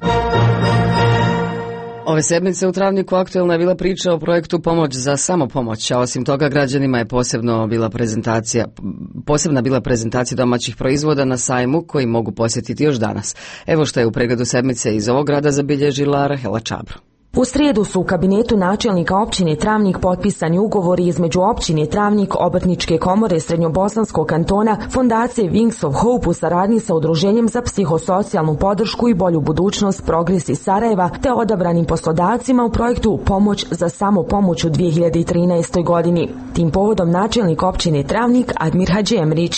[SPEAKER 1] Ove sedmice u Travniku aktuelna je bila priča o projektu Pomoć za samopomoć, a osim toga građanima je posebno bila prezentacija, posebna bila prezentacija domaćih proizvoda na sajmu koji mogu posjetiti još danas. Evo što je u pregledu sedmice iz ovog grada zabilježila Rahela Čabro.
[SPEAKER 19] U srijedu su u kabinetu načelnika općine Travnik potpisani ugovori između općine Travnik, Obrtničke komore Srednjobosanskog kantona, fondacije Wings of Hope u saradnji sa Udruženjem za psihosocijalnu podršku i bolju budućnost Progres iz Sarajeva te odabranim poslodavcima u projektu Pomoć za samopomoć u dvije hiljade trinaestoj godini. Tim povodom načelnik općine Travnik Admir Hadžemrić.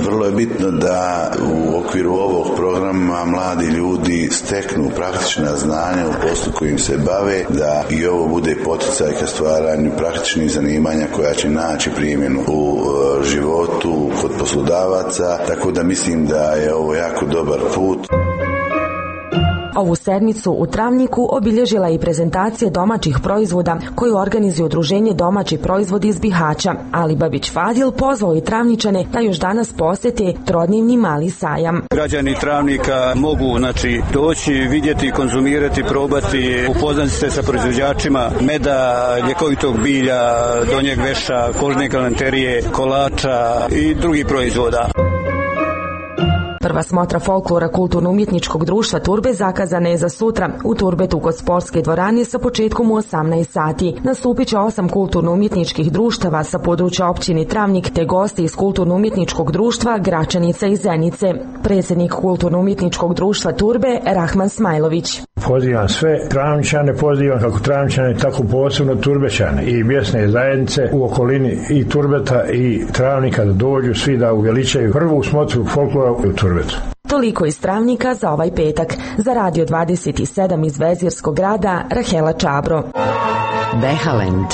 [SPEAKER 5] Vrlo je bitno da u okviru ovog programa mladi ljudi steknu praktična znanja u poslu kojim se bave, da i ovo bude poticaj ka stvaranju praktičnih zanimanja koja će naći primjenu u životu kod poslodavaca, tako da mislim da je ovo jako dobar put.
[SPEAKER 19] Ovu sedmicu u Travniku obilježila i prezentacije domaćih proizvoda koju organizuje Udruženje Domaći proizvodi iz Bihaća. Ali Babić Fadil pozvao i Travničane da još danas posjete trodnevni mali sajam.
[SPEAKER 20] Građani Travnika mogu znači doći, vidjeti, konzumirati, probati, upoznati se sa proizvođačima meda, ljekovitog bilja, donjeg veša, kožne galanterije, kolača i drugih proizvoda.
[SPEAKER 19] Prva smotra folklora kulturno-umjetničkog društva Turbe zakazana je za sutra u Turbetu kod sportske dvorane sa početkom u osamnaest sati. Nastupit će osam kulturno-umjetničkih društava sa područja općine Travnik te gosti iz kulturno-umjetničkog društva Gračanica i Zenice. Predsjednik kulturno-umjetničkog društva Turbe Rahman Smajlović.
[SPEAKER 21] Pozivam sve Travničane, pozivam kako Travničane, tako posebno Turbećane i mjesne zajednice u okolini i Turbeta i Travnika da dođu svi da uveličaju prvu smotru folklora u Turbetu.
[SPEAKER 19] Toliko iz Travnika za ovaj petak. Za Radio dvadeset sedam iz Vezirskog grada, Rahela Čabro.
[SPEAKER 16] Behalend.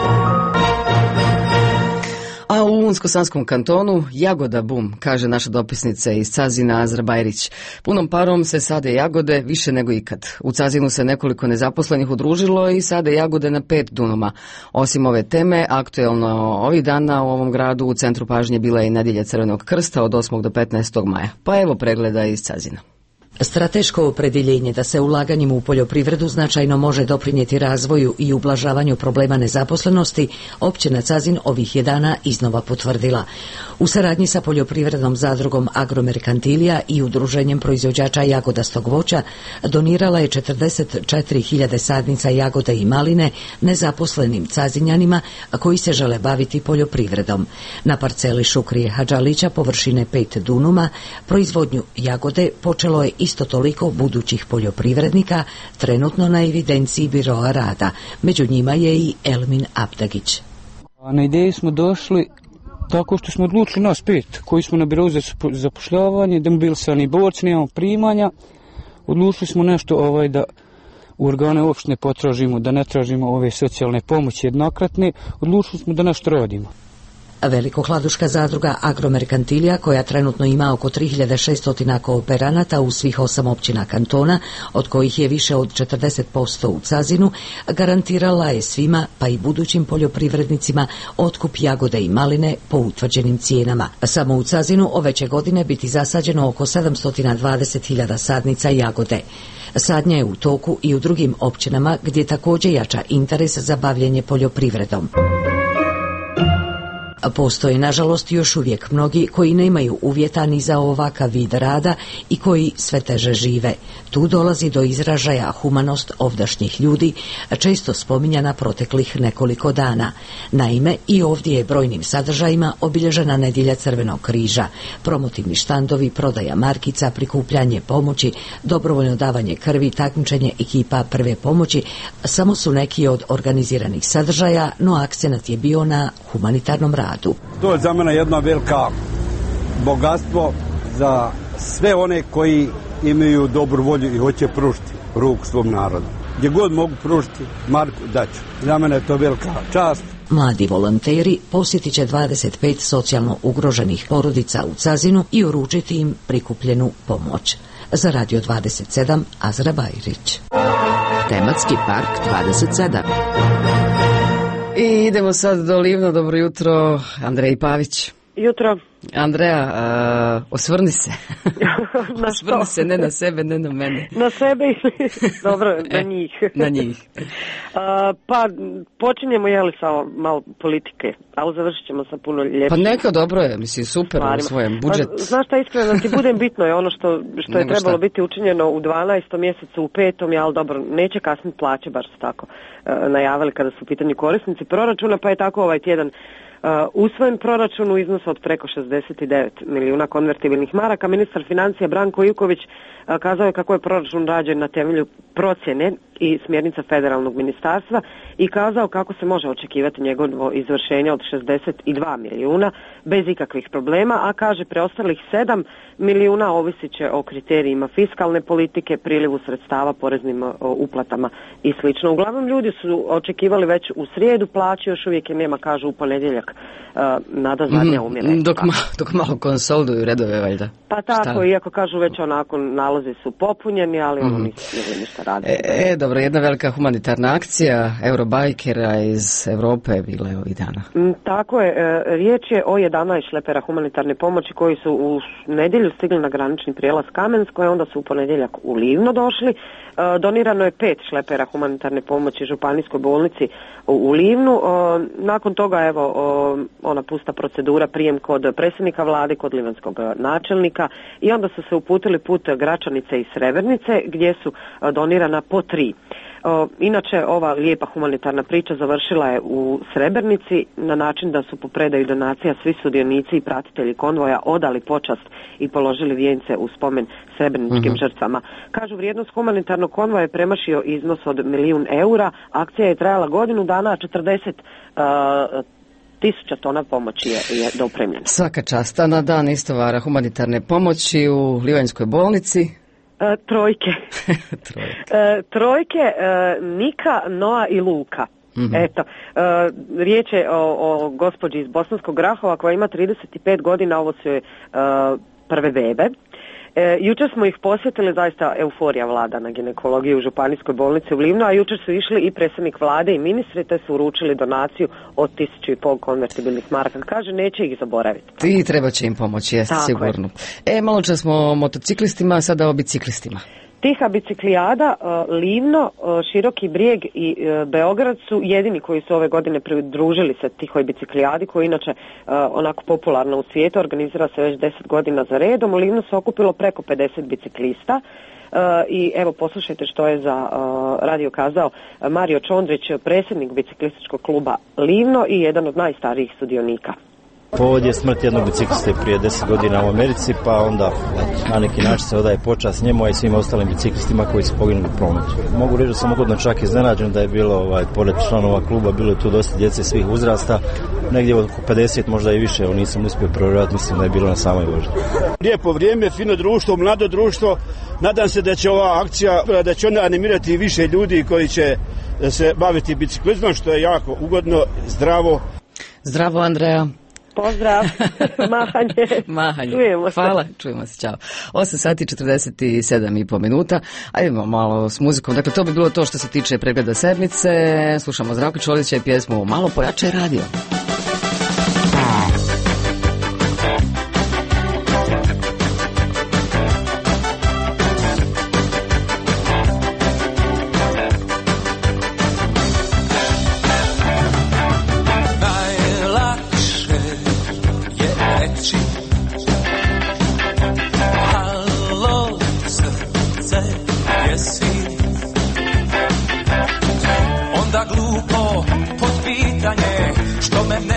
[SPEAKER 1] A u Unsko-Sanskom kantonu jagoda bum, kaže naša dopisnica iz Cazina Azra Bajrić. Punom parom se sade jagode više nego ikad. U Cazinu se nekoliko nezaposlenih udružilo i sade jagode na pet dunuma. Osim ove teme, aktuelno ovih dana u ovom gradu u centru pažnje bila je i nedjelja Crvenog krsta od osmog do petnaestog maja. Pa evo pregleda iz Cazina.
[SPEAKER 22] Strateško opredjeljenje da se ulaganjem u poljoprivredu značajno može doprinijeti razvoju i ublažavanju problema nezaposlenosti, općina Cazin ovih je dana iznova potvrdila. U saradnji sa poljoprivrednom zadrugom Agromerkantilija i udruženjem proizvođača jagodastog voća donirala je četrdeset četiri hiljade sadnica jagode i maline nezaposlenim Cazinjanima koji se žele baviti poljoprivredom. Na parceli Šukrije Hadžalića površine pet dunuma proizvodnju jagode počelo je isto toliko budućih poljoprivrednika trenutno na evidenciji biroa rada. Među njima je i Elmin Abdagić.
[SPEAKER 24] Na ideju smo došli tako što smo odlučili nas pet koji smo na birovu za zapošljavanje, da bi bili sani borci, nemamo primanja. Odlučili smo nešto ovaj da u organe opštine potražimo, da ne tražimo ove socijalne pomoći jednokratne. Odlučili smo da nešto radimo.
[SPEAKER 22] Velikohladuška zadruga Agromerkantilija, koja trenutno ima oko tri hiljade šesto kooperanata u svih osam općina kantona, od kojih je više od četrdeset posto u Cazinu, garantirala je svima, pa i budućim poljoprivrednicima, otkup jagode i maline po utvrđenim cijenama. Samo u Cazinu ove će godine biti zasađeno oko sedamsto dvadeset hiljada sadnica jagode. Sadnja je u toku i u drugim općinama gdje također jača interes za bavljenje poljoprivredom. Postoje, nažalost, još uvijek mnogi koji nemaju uvjeta ni za ovakav vid rada i koji sve teže žive. Tu dolazi do izražaja humanost ovdašnjih ljudi, često spominjana proteklih nekoliko dana. Naime, i ovdje je brojnim sadržajima obilježena nedjelja Crvenog križa, promotivni štandovi, prodaja markica, prikupljanje pomoći, dobrovoljno davanje krvi, takmičenje ekipa prve pomoći, samo su neki od organiziranih sadržaja, no akcenat je bio na humanitarnom radu.
[SPEAKER 25] To je za mene jedno velika bogatstvo za sve one koji imaju dobru volju i hoće pružiti ruku svom narodu. Gdje god mogu pružiti marku daću. Za mene je to velika čast.
[SPEAKER 22] Mladi volonteri posjetit će dvadeset pet socijalno ugroženih porodica u Cazinu i uručiti im prikupljenu pomoć. Za Radio dvadeset sedam, Azra Bajrić.
[SPEAKER 16] Tematski park dvadeset sedam.
[SPEAKER 1] I idemo sad do Livna. Dobro jutro, Andrej Pavić.
[SPEAKER 26] Jutro.
[SPEAKER 1] Andreja, uh, osvrni se.
[SPEAKER 26] Na
[SPEAKER 1] osvrni se, ne na sebe, ne na mene.
[SPEAKER 26] Na sebe i dobro, na njih.
[SPEAKER 1] Na njih.
[SPEAKER 26] Uh, pa počinjemo jeli sa malo politike, ali završit ćemo sa puno ljepših.
[SPEAKER 1] Pa neka, dobro je, mislim, super u svojem budžet.
[SPEAKER 26] Pa, znaš šta, iskreno da ti budem, bitno je ono što, što je trebalo šta? biti učinjeno u dvanaestom mjesecu, u petom, ali dobro, neće kasniti plaće, baš su tako uh, najavili kada su u pitanju korisnici proračuna, pa je tako ovaj tjedan usvojen proračun u iznosu od preko šezdeset devet milijuna konvertibilnih maraka. Ministar financija Branko Ivković kazao je kako je proračun rađen na temelju procjene i smjernica federalnog ministarstva i kazao kako se može očekivati njegovo izvršenje od šezdeset dva milijuna bez ikakvih problema, a kaže preostalih sedam milijuna ovisit će o kriterijima fiskalne politike, prilivu sredstava, poreznim uplatama i slično. Uglavnom ljudi su očekivali već u srijedu plaću, još uvijek je nema, kažu u ponedjeljak. Uh, nada zadnja umire.
[SPEAKER 1] Mm, dok, ma, dok malo konsoliduju redove, valjda.
[SPEAKER 26] Pa tako, Šta? iako kažu već onako nalozi su popunjeni, ali mm. ono nisu smjeli ništa raditi.
[SPEAKER 1] E, e, dobro, jedna velika humanitarna akcija Eurobajkera iz Europe je bila ovih dana.
[SPEAKER 26] Mm, tako je, e, riječ je o jedanaest šlepera humanitarne pomoći koji su u nedjelju stigli na granični prijelaz Kamensko i onda su u ponedjeljak u Livno došli. E, donirano je pet šlepera humanitarne pomoći županijskoj bolnici u, u Livnu. E, nakon toga, evo, o, ona pusta procedura, prijem kod predsjednika vlade, kod livanskog načelnika i onda su se uputili put Gračanice i Srebrnice gdje su donirana po tri. Inače, ova lijepa humanitarna priča završila je u Srebrnici na način da su po predaju donacija svi sudionici i pratitelji konvoja odali počast i položili vijence u spomen srebrničkim uh-huh. žrtvama. Kažu, vrijednost humanitarnog konvoja je premašio iznos od milijun eura, akcija je trajala godinu dana, a četrdeset uh, tisuća tona pomoći je, je dopremljena.
[SPEAKER 1] Svaka čast. Na dan istovara humanitarne pomoći u Livanjskoj bolnici.
[SPEAKER 26] E, trojke. trojke. E, trojke e, Nika, Noa i Luka. Mm-hmm. Eto, e, riječ je o, o gospođi iz Bosanskog Grahova koja ima trideset pet godina, ovo su je e, prve bebe. E, jučer smo ih posjetili, zaista euforija vlada na ginekologiji u županijskoj bolnici u Livnu, a jučer su išli i predsjednik vlade i ministri, te su uručili donaciju od tisuću i pol konvertibilnih maraka. Kaže, neće ih zaboraviti.
[SPEAKER 1] I treba će im pomoći, jeste sigurno. Je. E, malo čas smo o motociklistima, sada o biciklistima.
[SPEAKER 26] Tiha biciklijada, Livno, Široki Brijeg i Beograd su jedini koji su ove godine pridružili se tihoj biciklijadi, koja je inače onako popularna u svijetu, organizira se već deset godina za redom. U Livnu se okupilo preko pedeset biciklista. I evo, poslušajte što je za radio kazao Mario Čondrić, predsjednik biciklističkog kluba Livno i jedan od najstarijih sudionika.
[SPEAKER 3] Povod je smrt jednog bicikliste prije deset godina u Americi, pa onda na neki način se odaje počast njemu, a i svim ostalim biciklistima koji su poginuli u prometu. Mogu reći da sam ugodno čak iznenađen da je bilo, ovaj, pored članova kluba, bilo je tu dosta djece svih uzrasta, negdje oko pedeset, možda i više, evo nisam uspio provjerati, mislim da je bilo na samoj vožnji.
[SPEAKER 25] Lijepo vrijeme, fino društvo, mlado društvo, nadam se da će ova akcija, da će ona animirati više ljudi koji će se baviti biciklizmom, što je jako ugodno, zdravo.
[SPEAKER 1] Zdravo, Andreja.
[SPEAKER 26] Pozdrav, mahanje.
[SPEAKER 1] Mahanje.
[SPEAKER 26] Čujemo se.
[SPEAKER 1] Hvala, čujemo se, čao. osam sati četrdeset sedam i pol minuta, a idemo malo s muzikom. Dakle, to bi bilo to što se tiče pregleda sedmice. Slušamo Zdravko Čolića i pjesmu Malo pojačaj radio.
[SPEAKER 6] Što me ne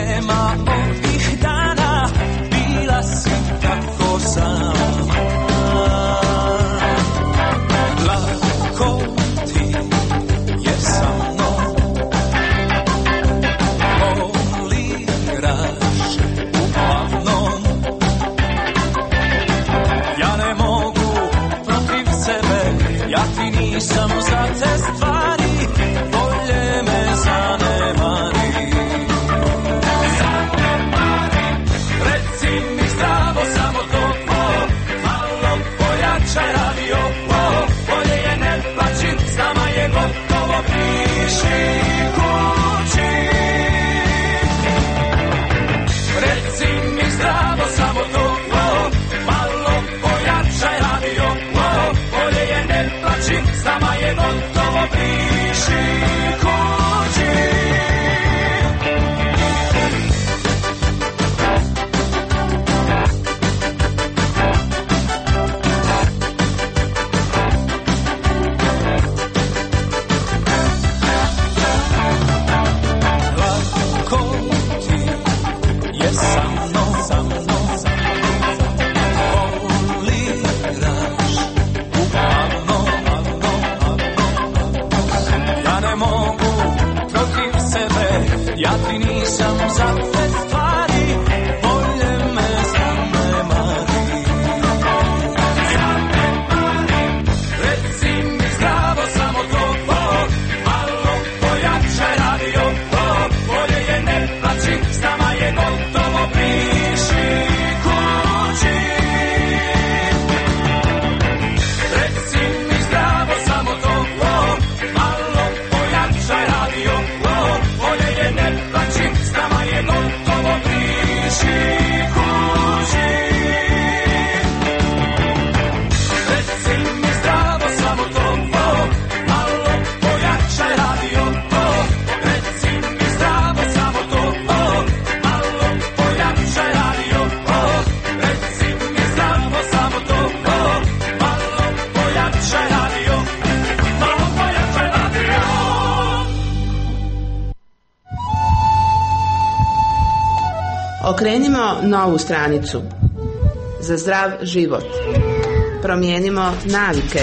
[SPEAKER 6] Okrenimo novu stranicu. Za zdrav život. Promijenimo navike.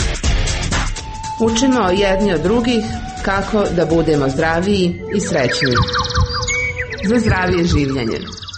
[SPEAKER 6] Učimo jedni od drugih kako da budemo zdraviji i srećniji. Za zdravije življenje.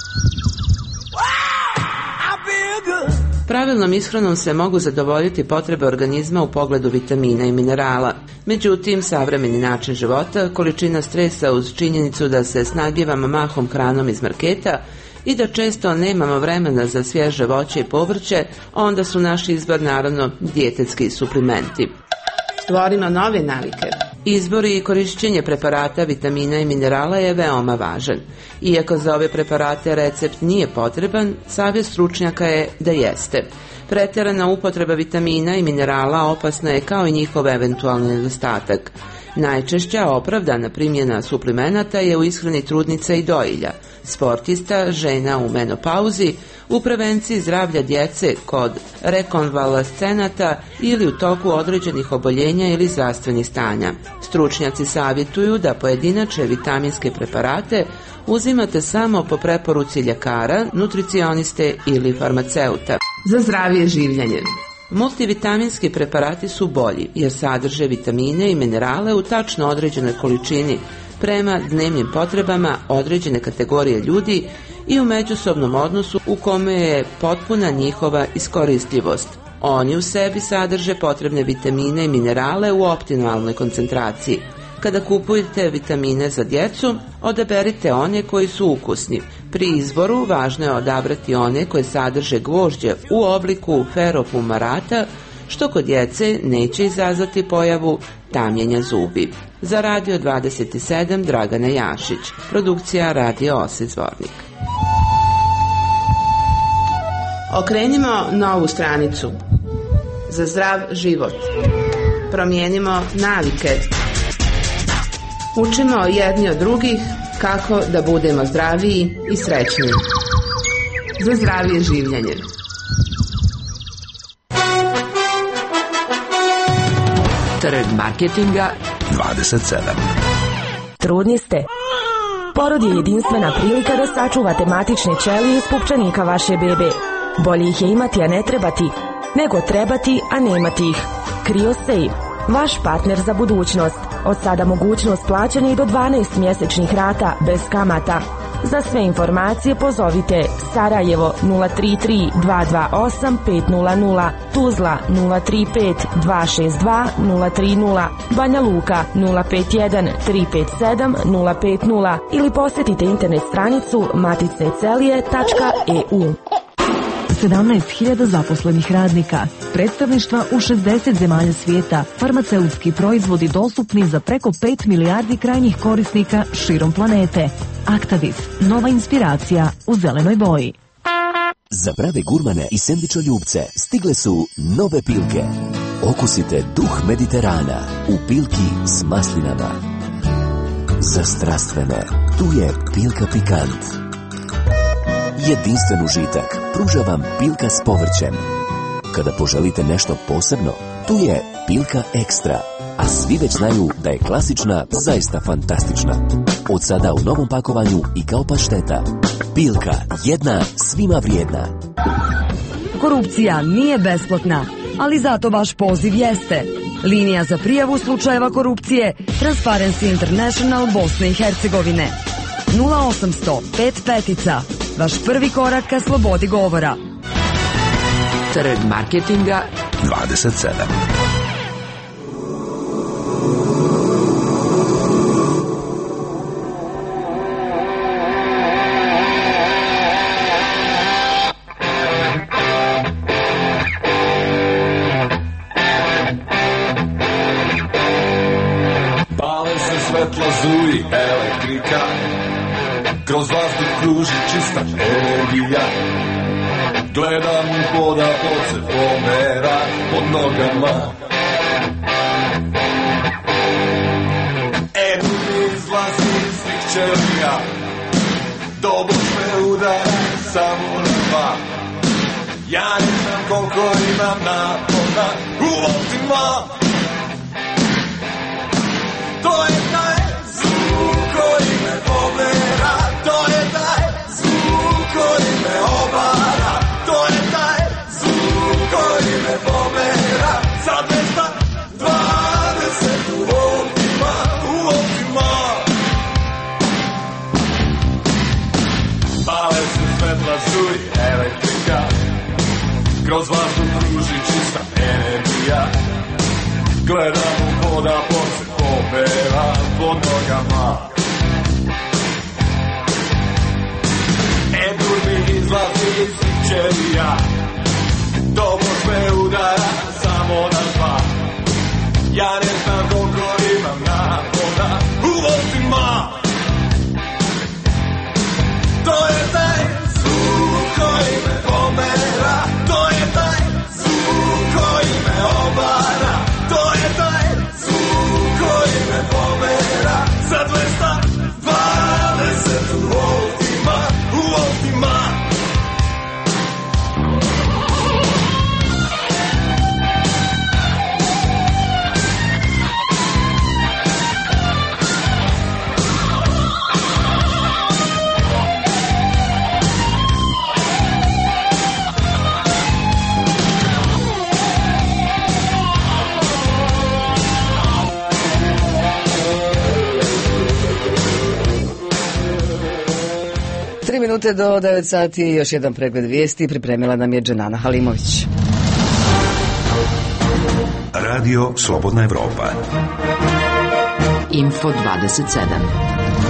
[SPEAKER 6] Pravilnom ishranom se mogu zadovoljiti potrebe organizma u pogledu vitamina i minerala. Međutim, savremeni način života, količina stresa uz činjenicu da se snabdijevamo mahom hranom iz marketa i da često nemamo vremena za svježe voće i povrće, onda su naš izbor naravno dijetetski suplimenti. Stvorimo nove navike. Izbor i korišćenje preparata, vitamina i minerala je veoma važan. Iako za ove preparate recept nije potreban, savjet stručnjaka je da jeste. Pretjerana upotreba vitamina i minerala opasna je kao i njihov eventualni nedostatak. Najčešća opravdana primjena suplemenata je u ishrani trudnica i dojilja, sportista, žena u menopauzi, u prevenciji zdravlja djece kod rekonvalescenata ili u toku određenih oboljenja ili zdravstvenih stanja. Stručnjaci savjetuju da pojedinačne vitaminske preparate uzimate samo po preporuci ljekara, nutricioniste ili farmaceuta. Za zdravije življenje. Multivitaminski preparati su bolji jer sadrže vitamine i minerale u tačno određenoj količini prema dnevnim potrebama određene kategorije ljudi i u međusobnom odnosu u kome je potpuna njihova iskoristljivost. Oni u sebi sadrže potrebne vitamine i minerale u optimalnoj koncentraciji. Kada kupujete vitamine za djecu, odaberite one koji su ukusni. Pri izboru važno je odabrati one koje sadrže gvožđe u obliku ferofumarata, što kod djece neće izazvati pojavu tamljenja zubi. Za Radio dvadeset sedam Dragana Jašić, produkcija Radio Osvit Zvornik. Okrenimo novu stranicu. Za zdrav život. Promijenimo navike. Učimo jedni od drugih kako da budemo zdraviji i srećniji. Za zdravije življenje.
[SPEAKER 16] Trg marketinga
[SPEAKER 2] dvadeset sedam.
[SPEAKER 19] Trudni ste? Porod je jedinstvena prilika da sačuvate matične ćelije iz pupčanika vaše bebe. Bolje ih je imati, a ne trebati, nego trebati, a nemati ih. CryoSafe, vaš partner za budućnost. Od sada mogućnost plaćanja i do dvanaest mjesečnih rata bez kamata. Za sve informacije pozovite Sarajevo nula tri tri dva dva osam pet nula nula, Tuzla nula tri pet dva šest dva nula tri nula, Banja Luka nula pet jedan tri pet sedam nula pet nula ili posjetite internet stranicu maticecelije tačka e u.
[SPEAKER 7] sedamnaest hiljada zaposlenih radnika, predstavništva u šezdeset zemalja svijeta, farmaceutski proizvodi dostupni za preko pet milijardi krajnjih korisnika širom planete. Actavis, nova inspiracija u zelenoj boji.
[SPEAKER 8] Za prave gurmane i sendvičoljubce stigle su nove pilke. Okusite duh Mediterana u pilki s maslinama. Za strastvene, tu je Pilka Pikant. Jedinstven užitak pruža vam Pilka s povrćem. Kada poželite nešto posebno, tu je Pilka Ekstra. A svi već znaju da je klasična zaista fantastična. Od sada u novom pakovanju i kao pašteta. Pilka, jedna svima vrijedna.
[SPEAKER 9] Korupcija nije besplatna, ali zato vaš poziv jeste. Linija za prijavu slučajeva korupcije Transparency International Bosne i Hercegovine. nula osamsto pet petica. Vaš prvi korak ka slobodi govora.
[SPEAKER 16] Trg marketinga
[SPEAKER 2] dvadeset sedam.
[SPEAKER 14] Pale se svetla, zuji elektrika, kroz vazduh kruži čista energija. Gledam u poda oce pomera pod nogama. Energija izlazi iz svih ćelija, dobro me udara samo na dva. Ja ne znam koliko imam napona u voltima. To je taj zvuk koji me pomera, to je taj zvuk kroz vazduh kruži čista energija. Gledam u voda se popela pod nogama. Endurmi izlazi iz ćelija, tobož me udara samo na dva. Ja ne znam koliko imam napoda u voltima. To je taj zvuk koji me pomera, to je taj zvuk koji me obara, to je taj zvuk koji me pomera za dvesta dvadeset u voltima, u voltima.
[SPEAKER 1] Tri minute do devet sati, još jedan pregled vijesti, pripremila nam je Dženana Halimović.
[SPEAKER 2] Radio Slobodna Evropa.
[SPEAKER 16] Info dvadeset sedam.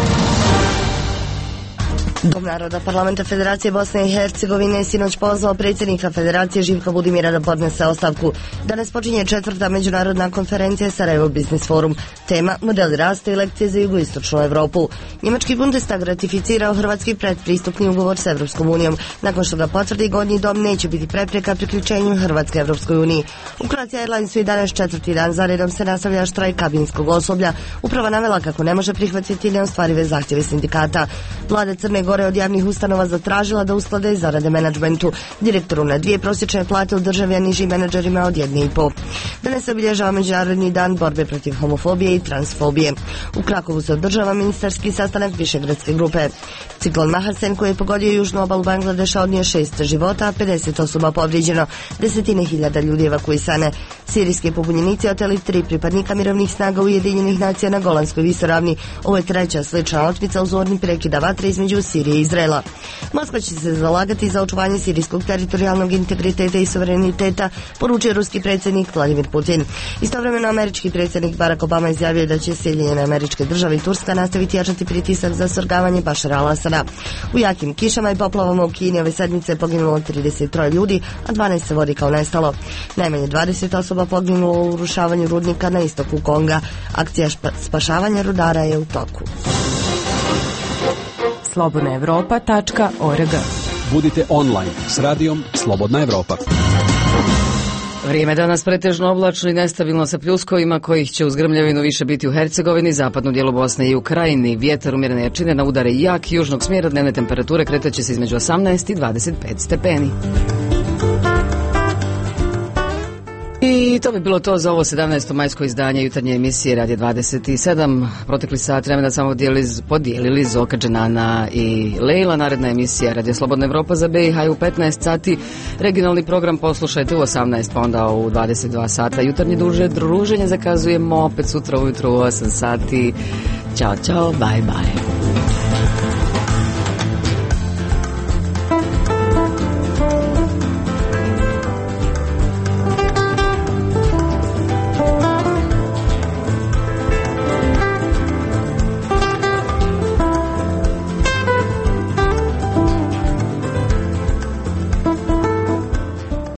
[SPEAKER 10] Dom naroda Parlamenta Federacije Bosne i Hercegovine je sinoć pozvao predsjednika Federacije Živka Budimira da podnese ostavku. Danas počinje četvrta međunarodna konferencija Sarajevo Business Forum. Tema modeli rasta i lekcije za jugoistočnu Evropu. Njemački Bundestag ratificirao hrvatski predpristupni ugovor s Evropskom unijom. Nakon što ga potvrdi, Gornji dom neće biti prepreka priključenju Hrvatske Evropskoj uniji. U Croatia Airlinesu i danas četvrti dan za redom se nastavlja štrajk kabinskog osoblja. Uprava navela kako ne može prihvatiti neostvarive zahtjeve sindikata. Vlada Crne Gore od javnih ustanova zatražila da usklade zarade menadžmentu. Direktoru na dvije prosječne plate u državi, a nižim menadžerima od jedne i po. Danas se obilježava Međunarodni dan borbe protiv homofobije i transfobije. U Krakovu se održava ministarski sastanak Višegradske grupe. Ciklon Mahasen koji je pogodio južnu obalu Bangladeša odnio šest života, a pedeset osoba povrijeđeno. Desetine hiljada ljudi evakuisane. Sirijski pobunjenici oteli tri pripadnika mirovnih snaga Ujedinjenih nacija na Golanskoj visoravni. Ovo je treća slična otmica u zoni prekida vatre između Sirije i Izraela. Moskva će se zalagati za očuvanje sirijskog teritorijalnog integriteta i suvereniteta, poručio ruski predsjednik Vladimir Putin. Istovremeno američki predsjednik Barack Obama izjavio da će Sjedinjene Američke Države i Turska nastaviti jačati pritisak za svrgavanje Bašara al-Asada. U jakim kišama i poplavama u Kini ove sedmice je poginulo trideset tri ljudi, a dvanaest se vodi kao nestalo. Najmanje dvadeset osoba poginulo u urušavanju rudnika na istoku Konga. Akcija spašavanja rudara je u toku.
[SPEAKER 11] slobodna evropa tačka org.
[SPEAKER 12] Budite online s radijom Slobodna Evropa.
[SPEAKER 1] Vrijeme danas pretežno oblačno i nestabilno sa pljuskovima kojih će uz grmljavinu više biti u Hercegovini, zapadnu dijelu Bosne i u Krajini. Vjetar umjerene jačine na udare jak južnog smjera, dnevne temperature kretaće se između osamnaest i dvadeset pet stepeni. I to bi bilo to za ovo sedamnaesto majsko izdanje jutarnje emisije Radija dvadeset sedam. Protekli sat vremena samo podijelili Zoka, Dženana i Lejla. Naredna emisija Radio Slobodna Evropa za B i H u petnaest sati. Regionalni program poslušajte u osamnaest, pa onda u dvadeset dva sata. Jutarnje duže druženje zakazujemo opet sutra ujutro u osam sati. Ćao, čao, bye, bye.